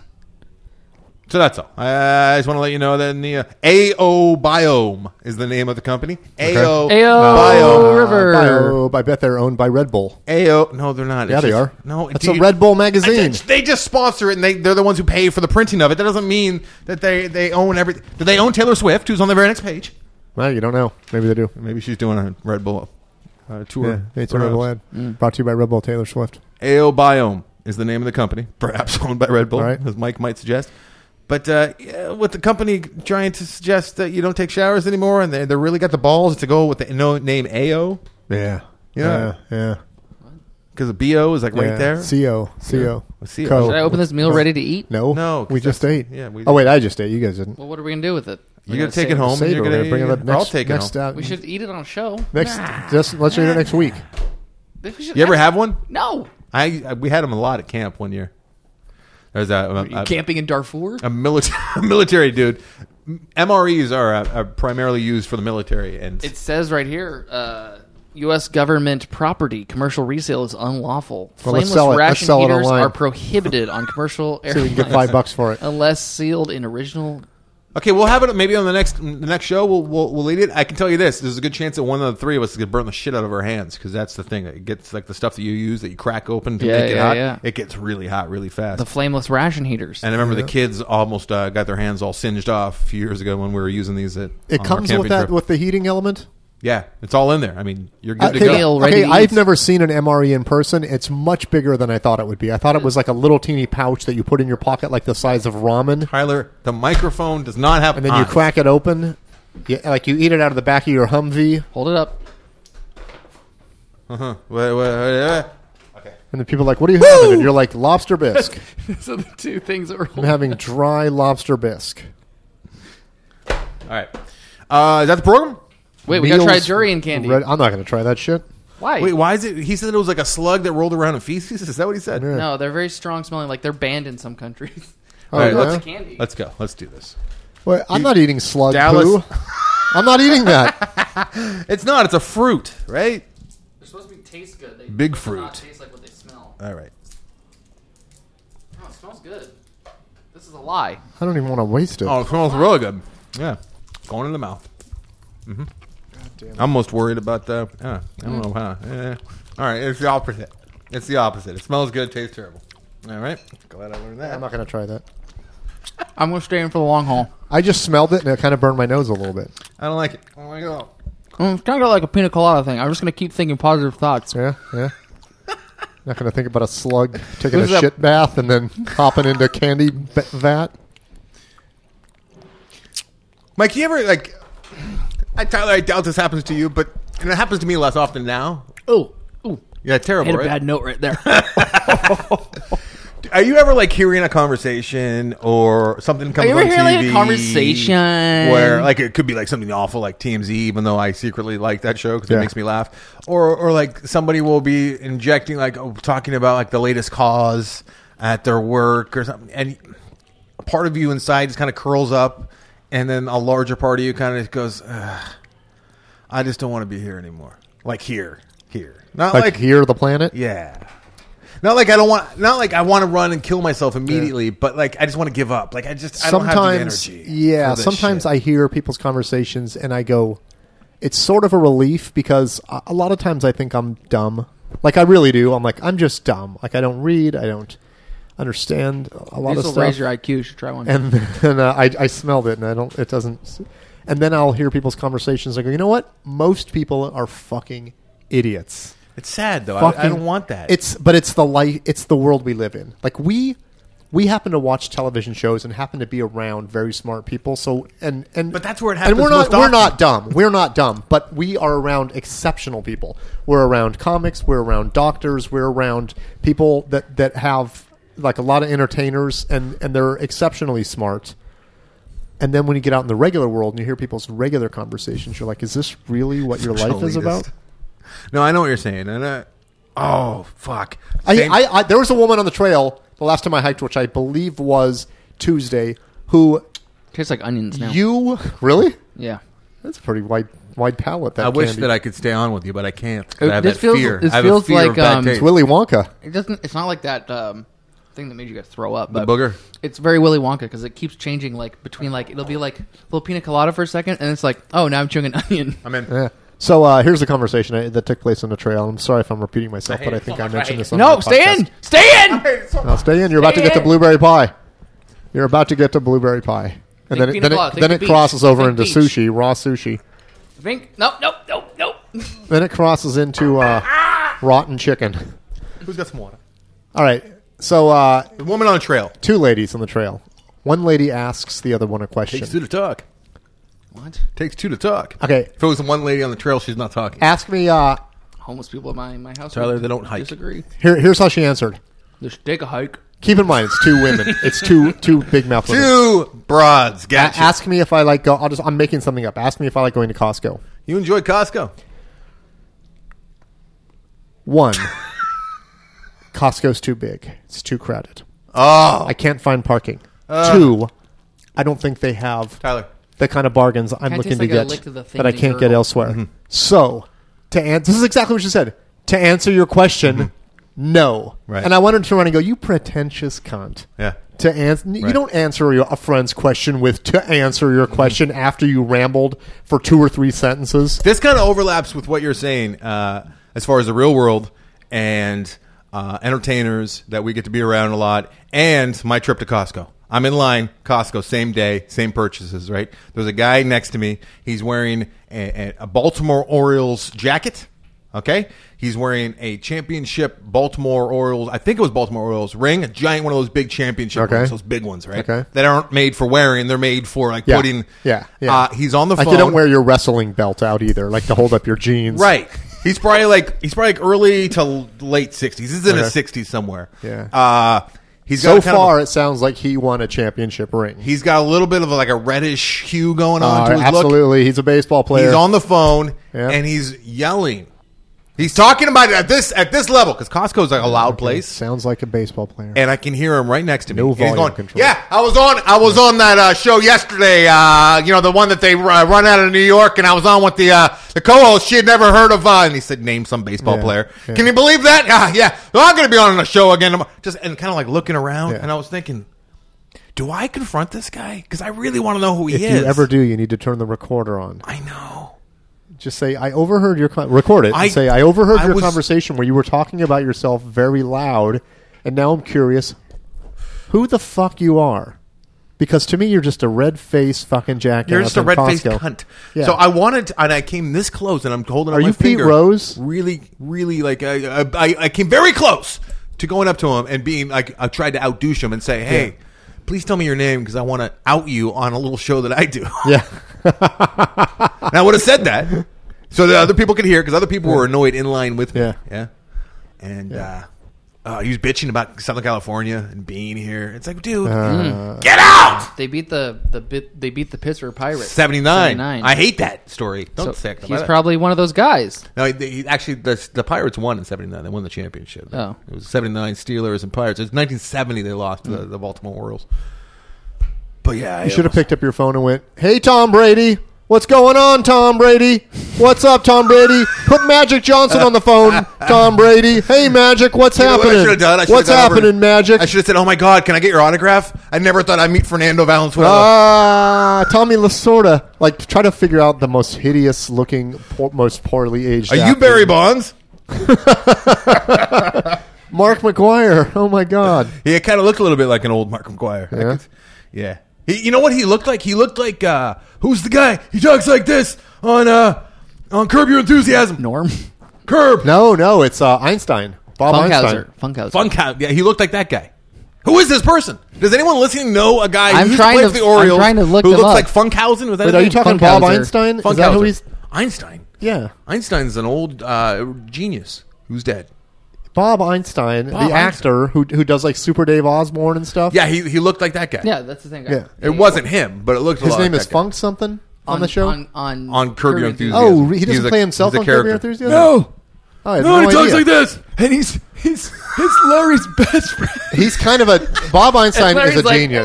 So that's all. I just want to let you know that in the AO Biome is the name of the company. AO Biome.
River.
I bet they're owned by Red Bull.
AO. No, they're not.
Yeah,
It's
they
just-
are.
No,
It's a Red Bull magazine.
They just sponsor it, and they're the ones who pay for the printing of it. That doesn't mean that they own everything. Do they own Taylor Swift, who's on the very next page?
Well, you don't know. Maybe they do.
Maybe she's doing a Red Bull tour.
Yeah, it's a Red Bull ad. Brought to you by Red Bull Taylor Swift.
AO Biome is the name of the company, perhaps owned by Red Bull,
All right.
as Mike might suggest. But with the company trying to suggest that you don't take showers anymore, and they really got the balls to go with the name AO,
Yeah.
Yeah.
Yeah.
because the BO is like right there.
CO.
CO.
Co.
Should I open this meal ready to eat?
No.
No, 'cause
We just ate.
yeah, we-
Oh, wait, I just ate. You guys didn't.
Well, what are we going to do with it?
You're going to take it home.
Save
and you're
it. We're
gonna
gonna bring it up
I'll
next.
take it
next,
home.
We should eat it on a show.
Next, let's eat it next week.
We should
You ever have one?
No.
We had them a lot at camp one year. There's
Camping in Darfur?
a military dude. MREs are primarily used for the military, and
It says right here, U.S. government property commercial resale is unlawful.
Well, let's
Flameless
sell it. Let's
ration
sell it
heaters
online.
are prohibited on commercial
So we
airlines
can get $5 for it.
unless sealed in original.
okay, we'll have it maybe on the next show. We'll eat it. I can tell you this: there's a good chance that one of the three of us is gonna burn the shit out of our hands, because that's the thing. It gets like the stuff that you use that you crack open to make it hot.
yeah.
It gets really hot really fast.
The flameless ration heaters.
And I remember the kids almost got their hands all singed off a few years ago when we were using these.
It
on our
comes with
camping
that
trip.
with the heating element.
Yeah, it's all in there. I mean, you're good to
Okay,
go.
Meal ready to
I've
eat.
never seen an MRE in person. It's much bigger than I thought it would be. I thought it was like a little teeny pouch that you put in your pocket, like the size of ramen,
Tyler, the microphone does not have
and then you
eyes.
crack it open. Like you eat it out of the back of your Humvee,
Hold it up.
Wait.
and then people are like, "What are you having?" And you're like, "Lobster bisque."
So the two things that we're
I'm having dry lobster bisque.
All right. Is that the program?
Wait, we got to try
Meals
durian candy.
I'm not going to try that shit.
Why?
Wait, why is it? He said it was like a slug that rolled around in feces. Is that what he said?
Yeah.
No, they're very strong smelling. Like they're banned in some countries.
Oh,
All right,
yeah?
let's
Candy.
let's go. Let's do this.
Well, I'm not eating slug
Dallas-
poo. I'm not eating that.
It's not. It's a fruit, right?
They're supposed to taste good. They
Big
do
fruit.
not taste like what they smell.
All right.
Oh, it smells good. This is a lie.
I don't even want to waste it.
Oh, it smells really good. Yeah, going in the mouth. I'm almost worried about the. I don't know how. All right, it's the opposite. It's the opposite. It smells good, tastes terrible. All right, glad I learned that.
I'm not going to try that.
I'm going to stay in for the long haul.
I just smelled it, and it kind of burned my nose a little bit.
I don't like it. Oh my god.
It's kind of like a pina colada thing. I'm just going to keep thinking positive thoughts.
Yeah. Not going to think about a slug taking a
Who's that-
shit bath and then hopping into candy vat.
Mike, you ever like? Tyler, I doubt this happens to you, but and it happens to me less often now.
Ooh.
Yeah, terrible,
Hit a
right?
bad note right there.
Are you ever like hearing a conversation or something comes
Are you
on
ever hearing
TV
like a conversation
where like it could be like something awful like TMZ, even though I secretly like that show because it makes me laugh, or like somebody will be injecting like talking about like the latest cause at their work or something, and a part of you inside just kind of curls up, and then a larger part of you kind of goes, I just don't want to be here anymore. Like here, not like
here, the planet.
yeah. Not like I don't want. Not like I want to run and kill myself immediately, but like I just want to give up. Like I don't have the energy.
Yeah,
for this
sometimes
shit.
I hear people's conversations and I go, it's sort of a relief because a lot of times I think I'm dumb. Like I really do. I'm like I'm just dumb. Like I don't read. I don't understand a lot of
This will
stuff.
raise your IQ. You should try one.
And then I smelled it and I don't. It doesn't. And then I'll hear people's conversations. I go, you know what? Most people are fucking idiots.
It's sad though.
Fucking-
I don't want that.
It's the life. It's the world we live in. Like we happen to watch television shows and happen to be around very smart people. So and
But that's where it happens
And
most
we're
often.
not dumb. We're not dumb. But we are around exceptional people. We're around comics. We're around doctors. We're around people that have like a lot of entertainers and they're exceptionally smart. And then when you get out in the regular world and you hear people's regular conversations, you're like, is this really what your life is about?
No, I know what you're saying, and oh fuck!
I there was a woman on the trail the last time I hiked, which I believe was Tuesday, who
Tastes like onions now.
you really?
Yeah.
That's a pretty wide palate. That
I wish
candy.
that I could stay on with you, but I can't. 'Cause I have
This
that
feels-
fear.
this
I have a
feels
fear of
like,
bad
it's
taste.
It's Willy Wonka.
It doesn't. It's not like that thing that made you guys throw up.
The
but
booger.
It's very Willy Wonka because it keeps changing. Like between like it'll be like a little pina colada for a second, and it's like, oh, now I'm chewing an onion.
I'm in.
Yeah. So here's the conversation that took place on the trail. I'm sorry if I'm repeating myself, but I think I mentioned this on
No,
the
stay
podcast.
in. Stay in.
No, stay in. You're about to get to blueberry pie. You're about to get to blueberry pie. And
Think pina colada, think
then
the
it
beach,
crosses over
think
into
beach.
sushi, raw sushi.
Think. Nope.
Then it crosses into rotten chicken.
Who's got some water?
All right. So
The woman on the trail.
two ladies on the trail. One lady asks the other one a question.
Takes two to talk.
What?
Takes two to talk.
Okay.
If it was one lady on the trail, she's not talking.
Ask me.
Homeless people at my house.
Tyler,
would
they don't hike.
Disagree.
Here's how she answered.
Just take a hike.
Keep in mind, it's two women. It's two big mouth women.
Two broads. Gotcha.
Ask me if I like go. I'm making something up. Ask me if I like going to Costco.
You enjoy Costco?
One, Costco's too big. It's too crowded.
Oh,
I can't find parking. Two, I don't think they have
Tyler.
the kind of bargains I'm
Kinda
looking
tastes
to
like a
get
lick of the thing
that I
in
can't
your
get
girdle.
elsewhere. So, this is exactly what you said. To answer your question, no.
Right.
And I wanted to turn around and go, you pretentious cunt.
Yeah.
To answer, you
Right.
don't answer a friend's question with to answer your question after you rambled for 2 or 3 sentences.
This kind of overlaps with what you're saying as far as the real world and entertainers that we get to be around a lot, and my trip to Costco. I'm in line, Costco, same day, same purchases, right? There's a guy next to me. He's wearing a Baltimore Orioles jacket, okay? He's wearing a championship Baltimore Orioles, I think it was Baltimore Orioles ring, a giant one of those big championship
Okay.
rings, those big ones, right?
Okay.
That aren't made for wearing, they're made for like
Yeah.
putting.
Yeah.
He's on the
Like
phone.
you don't wear your wrestling belt out either, like to hold up your jeans.
Right. He's probably like early to late 60s. He's in his
Okay.
60s somewhere.
Yeah.
He's
So
got kind of
far, it sounds like he won a championship ring.
he's got a little bit of like a reddish hue going on to his look.
Absolutely. He's a baseball player.
He's on the phone
Yeah.
and he's yelling. He's talking about it at this level because Costco's like a loud place.
Sounds like a baseball player.
And I can hear him right next to me.
No
And he's
volume
going,
control.
yeah, I was on that show yesterday. The one that they run out of New York, and I was on with the co-host. She had never heard of, and he said, name some baseball
Yeah,
player.
yeah.
Can you believe that? Yeah. Well, I'm going to be on a show again. Just and kind of like looking around,
Yeah.
and I was thinking, do I confront this guy? Because I really want to know who he
if
is.
you ever do, you need to turn the recorder on.
I know.
Just say, I overheard your... record it. And say, I overheard your conversation where you were talking about yourself very loud, and now I'm curious who the fuck you are. Because to me, you're just a red-faced fucking jackass.
You're just a
in
red-faced
Costco.
cunt.
Yeah.
So I wanted, and I came this close, and I'm holding up
Are
my
you Pete
finger.
Rose?
Really, really, like I came very close to going up to him and being like, I tried to outdouche him and say, "Hey,
Yeah.
please tell me your name because I want to out you on a little show that I do."
Yeah.
And I would have said that so that other people could hear because other people were annoyed in line with me.
Yeah.
Yeah. And He was bitching about Southern California and being here. It's like, dude, get out!
They beat the Pittsburgh Pirates
79. I hate that story. Don't say that.
He's probably one of those guys.
No, actually, the Pirates won in 79. They won the championship.
Oh.
It was 79 Steelers and Pirates. It was 1970 they lost to the Baltimore Orioles. But yeah,
You should have picked up your phone and went, "Hey, Tom Brady. What's going on, Tom Brady? What's up, Tom Brady? Put Magic Johnson on the phone, Tom Brady. Hey, Magic, what's happening?
What I should have done?
What's happening, Magic?
I should have said, "Oh my God, can I get your autograph?" I never thought I'd meet Fernando Valenzuela.
Tommy Lasorda. Like, try to figure out the most hideous-looking, most poorly aged.
Are you
actor.
Barry Bonds?
Mark McGuire? Oh my God.
He kind of looked a little bit like an old Mark McGuire.
Yeah?
Yeah. You know what he looked like? He looked like who's the guy? He talks like this on Curb Your Enthusiasm.
Norm
Curb.
No, it's Einstein. Bob Einstein.
Funkhauser.
Yeah, he looked like that guy. Who is this person? Does anyone listening know a guy
I'm
who
trying
plays
to-
the Orioles
I'm trying to look
who
them
looks
up.
like Funkhausen? Was that
Wait,
his
are you
name?
talking Bob
Funkhauser.
Einstein? Is that
Funkhauser.
who he's?
Einstein.
Yeah.
Einstein's an old genius who's dead.
Bob Einstein,
Bob
the actor who does like Super Dave Osborne and stuff.
Yeah, he looked like that guy.
Yeah, that's the same guy.
Yeah.
It wasn't him, but it looked a
His
lot
name
like
is
that guy.
Funk something on the show.
On Curb Your Enthusiasm.
Oh, he doesn't
He's
play himself
he's a
on Curb Your
character.
Enthusiasm?
No.
Oh, I have
No,
no
he talks
idea.
like this, and he's Larry's best friend.
He's kind of a Bob Einstein
And
is a
Larry's like,
genius.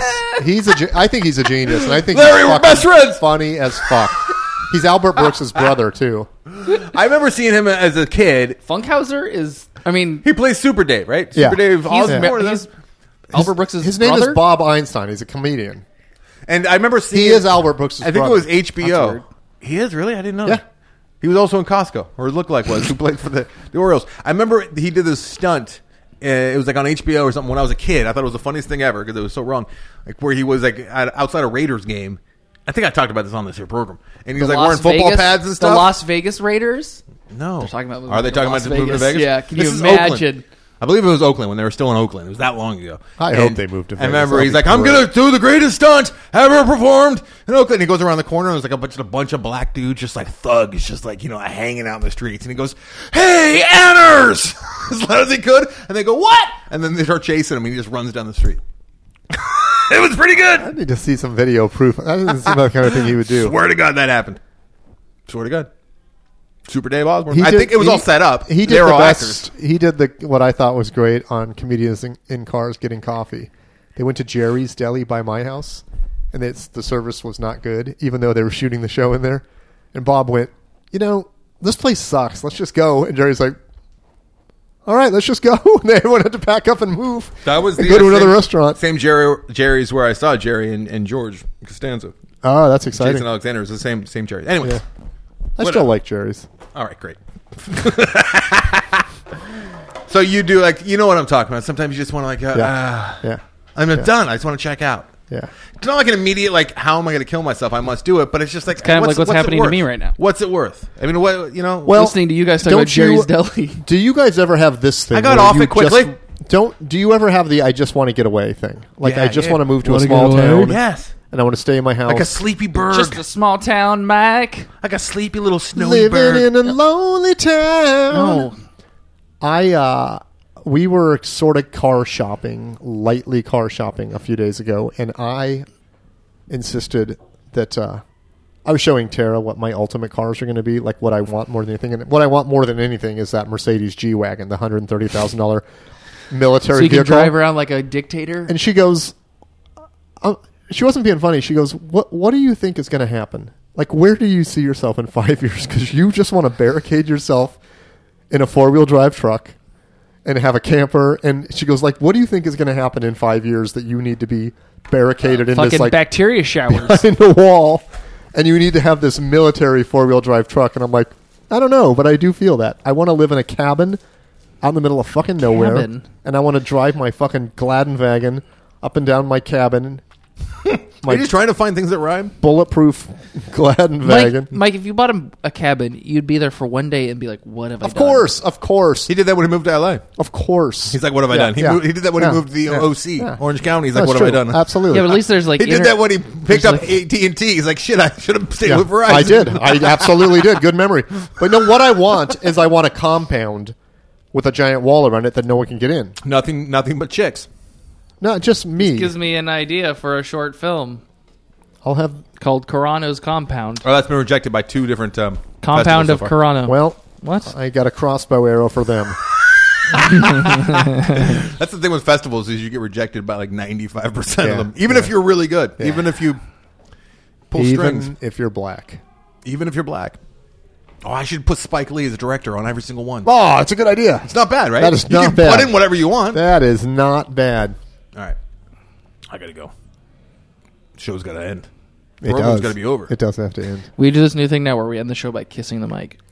I think he's a genius, and I think
Larry,
he's
we're
fucking
best friends.
funny as fuck. He's Albert Brooks' brother too.
I remember seeing him as a kid.
Funkhauser is. I mean,
He plays Super Dave, right?
Yeah.
Super Dave
he's,
Osborne.
he's Albert Brooks'
His name
brother?
is Bob Einstein. He's a comedian.
And I remember seeing.
He is Albert Brooks'
I think
brother.
it was
That's
HBO.
weird.
He is really? I didn't know.
Yeah.
That. He was also in Costco, or looked like was, who played for the Orioles. I remember he did this stunt. It was like on HBO or something when I was a kid. I thought it was the funniest thing ever because it was so wrong. Like where he was like outside a Raiders game. I think I talked about this on this here program. And he was like wearing football pads and stuff.
The Las Vegas Raiders?
No.
They're talking about moving
Are they
to
talking
Las
about moving to Vegas?
Yeah, can
This
you
is
imagine?
Oakland. I believe it was Oakland when they were still in Oakland. It was that long ago.
I hope they moved to
I
Vegas.
remember
That'd
he's
be
like, I'm
great.
going to do the greatest stunt ever performed in Oakland. And he goes around the corner and there's like a bunch of black dudes, just like thugs, just like, hanging out in the streets. And he goes, "Hey, Anners!" as loud as he could. And they go, "What?" And then they start chasing him and he just runs down the street. It was pretty good.
I need to see some video proof. That doesn't seem like the kind of thing he would do.
Swear to God that happened. Swear to God. Super Dave Osborne.
He
I
did-
think it was
he-
all set up.
He did
they were
the
all
best.
actors.
He did what I thought was great on comedians in cars getting coffee. They went to Jerry's Deli by my house, and the service was not good, even though they were shooting the show in there. And Bob went, this place sucks. Let's just go. And Jerry's like, all right, let's just go. And everyone had to pack up and move.
That was
and go to another restaurant.
Same Jerry's where I saw Jerry and George Costanza.
Oh, that's exciting.
Jason Alexander was the same Jerry. Anyway,
Yeah. I
Whatever.
still like Jerry's.
all right, great. So you do you know what I'm talking about. Sometimes you just want to
Yeah.
I'm done. I just want to check out.
Yeah.
It's not like an immediate how am I going to kill myself? I must do it. But it's just like
kind of like what's
it
happening to
worth?
me right now.
What's it worth? I mean, what
Well,
Listening to you guys talk
don't
about Jerry's
you-
Deli.
Do you guys ever have this thing?
I got
where
off
you
it quickly.
Do you ever have the I just want to get away thing? Like
Yeah,
I just
yeah.
want to move to a
Wanna
small
get away?
town
yes,
and I want to stay in my house.
like a sleepy bird,
Just a small town, Mike.
like a sleepy little snowy
living
bird.
in a lonely town.
No.
We were sort of lightly car shopping a few days ago, and I insisted that I was showing Tara what my ultimate cars are going to be, like what I want more than anything. And what I want more than anything is that Mercedes G-Wagon, the $130,000 military
So you can
vehicle.
drive around like a dictator?
And she goes, she wasn't being funny. She goes, what do you think is going to happen? Like, where do you see yourself in 5 years? Because you just want to barricade yourself in a 4-wheel drive truck and have a camper. And she goes, what do you think is going to happen in 5 years that you need to be barricaded in
Fucking
this,
bacteria showers.
behind a wall, and you need to have this military 4-wheel drive truck? And I'm like, I don't know, but I do feel that. I want to live in a cabin out in the middle of fucking nowhere.
Cabin?
And I want to drive my fucking Gladdenwagen up and down my cabin.
Are you just trying to find things that rhyme?
Bulletproof Gladdenwagen.
Mike, if you bought a cabin, you'd be there for one day and be like, what have I
Of
done?
course.
He did that when he moved to LA.
Of course.
He's like, what have I done? He did that when he moved to the OC, Orange County. He's like,
That's
what
true.
have I done?
Absolutely.
Yeah, but at least there's like...
He did that when he picked up AT&T. He's like, shit, I should have stayed with Verizon.
I did. I absolutely did. Good memory. But no, what I want is I want a compound with a giant wall around it that no one can get in.
Nothing but chicks.
Not just me.
Gives me an idea for a short film
I'll have.
called Carano's Compound.
Oh, that's been rejected by 2 different
Compound of
festivals so far.
Carano.
Well,
What?
I got a crossbow arrow for them.
That's the thing with festivals is you get rejected by like 95%
Yeah,
of them. Even if you're really good.
Yeah.
Even if you pull
Even
strings.
if you're black.
Even if you're black. Oh, I should put Spike Lee as a director on every single one.
Oh, it's a good idea.
It's not bad, right?
That is
you
not
can
bad.
put in whatever you want.
That is not bad.
All right. I got to go. Show's got to end.
It
Program's
does.
got to be over.
It does have to end.
We do this new thing now where we end the show by kissing the mic.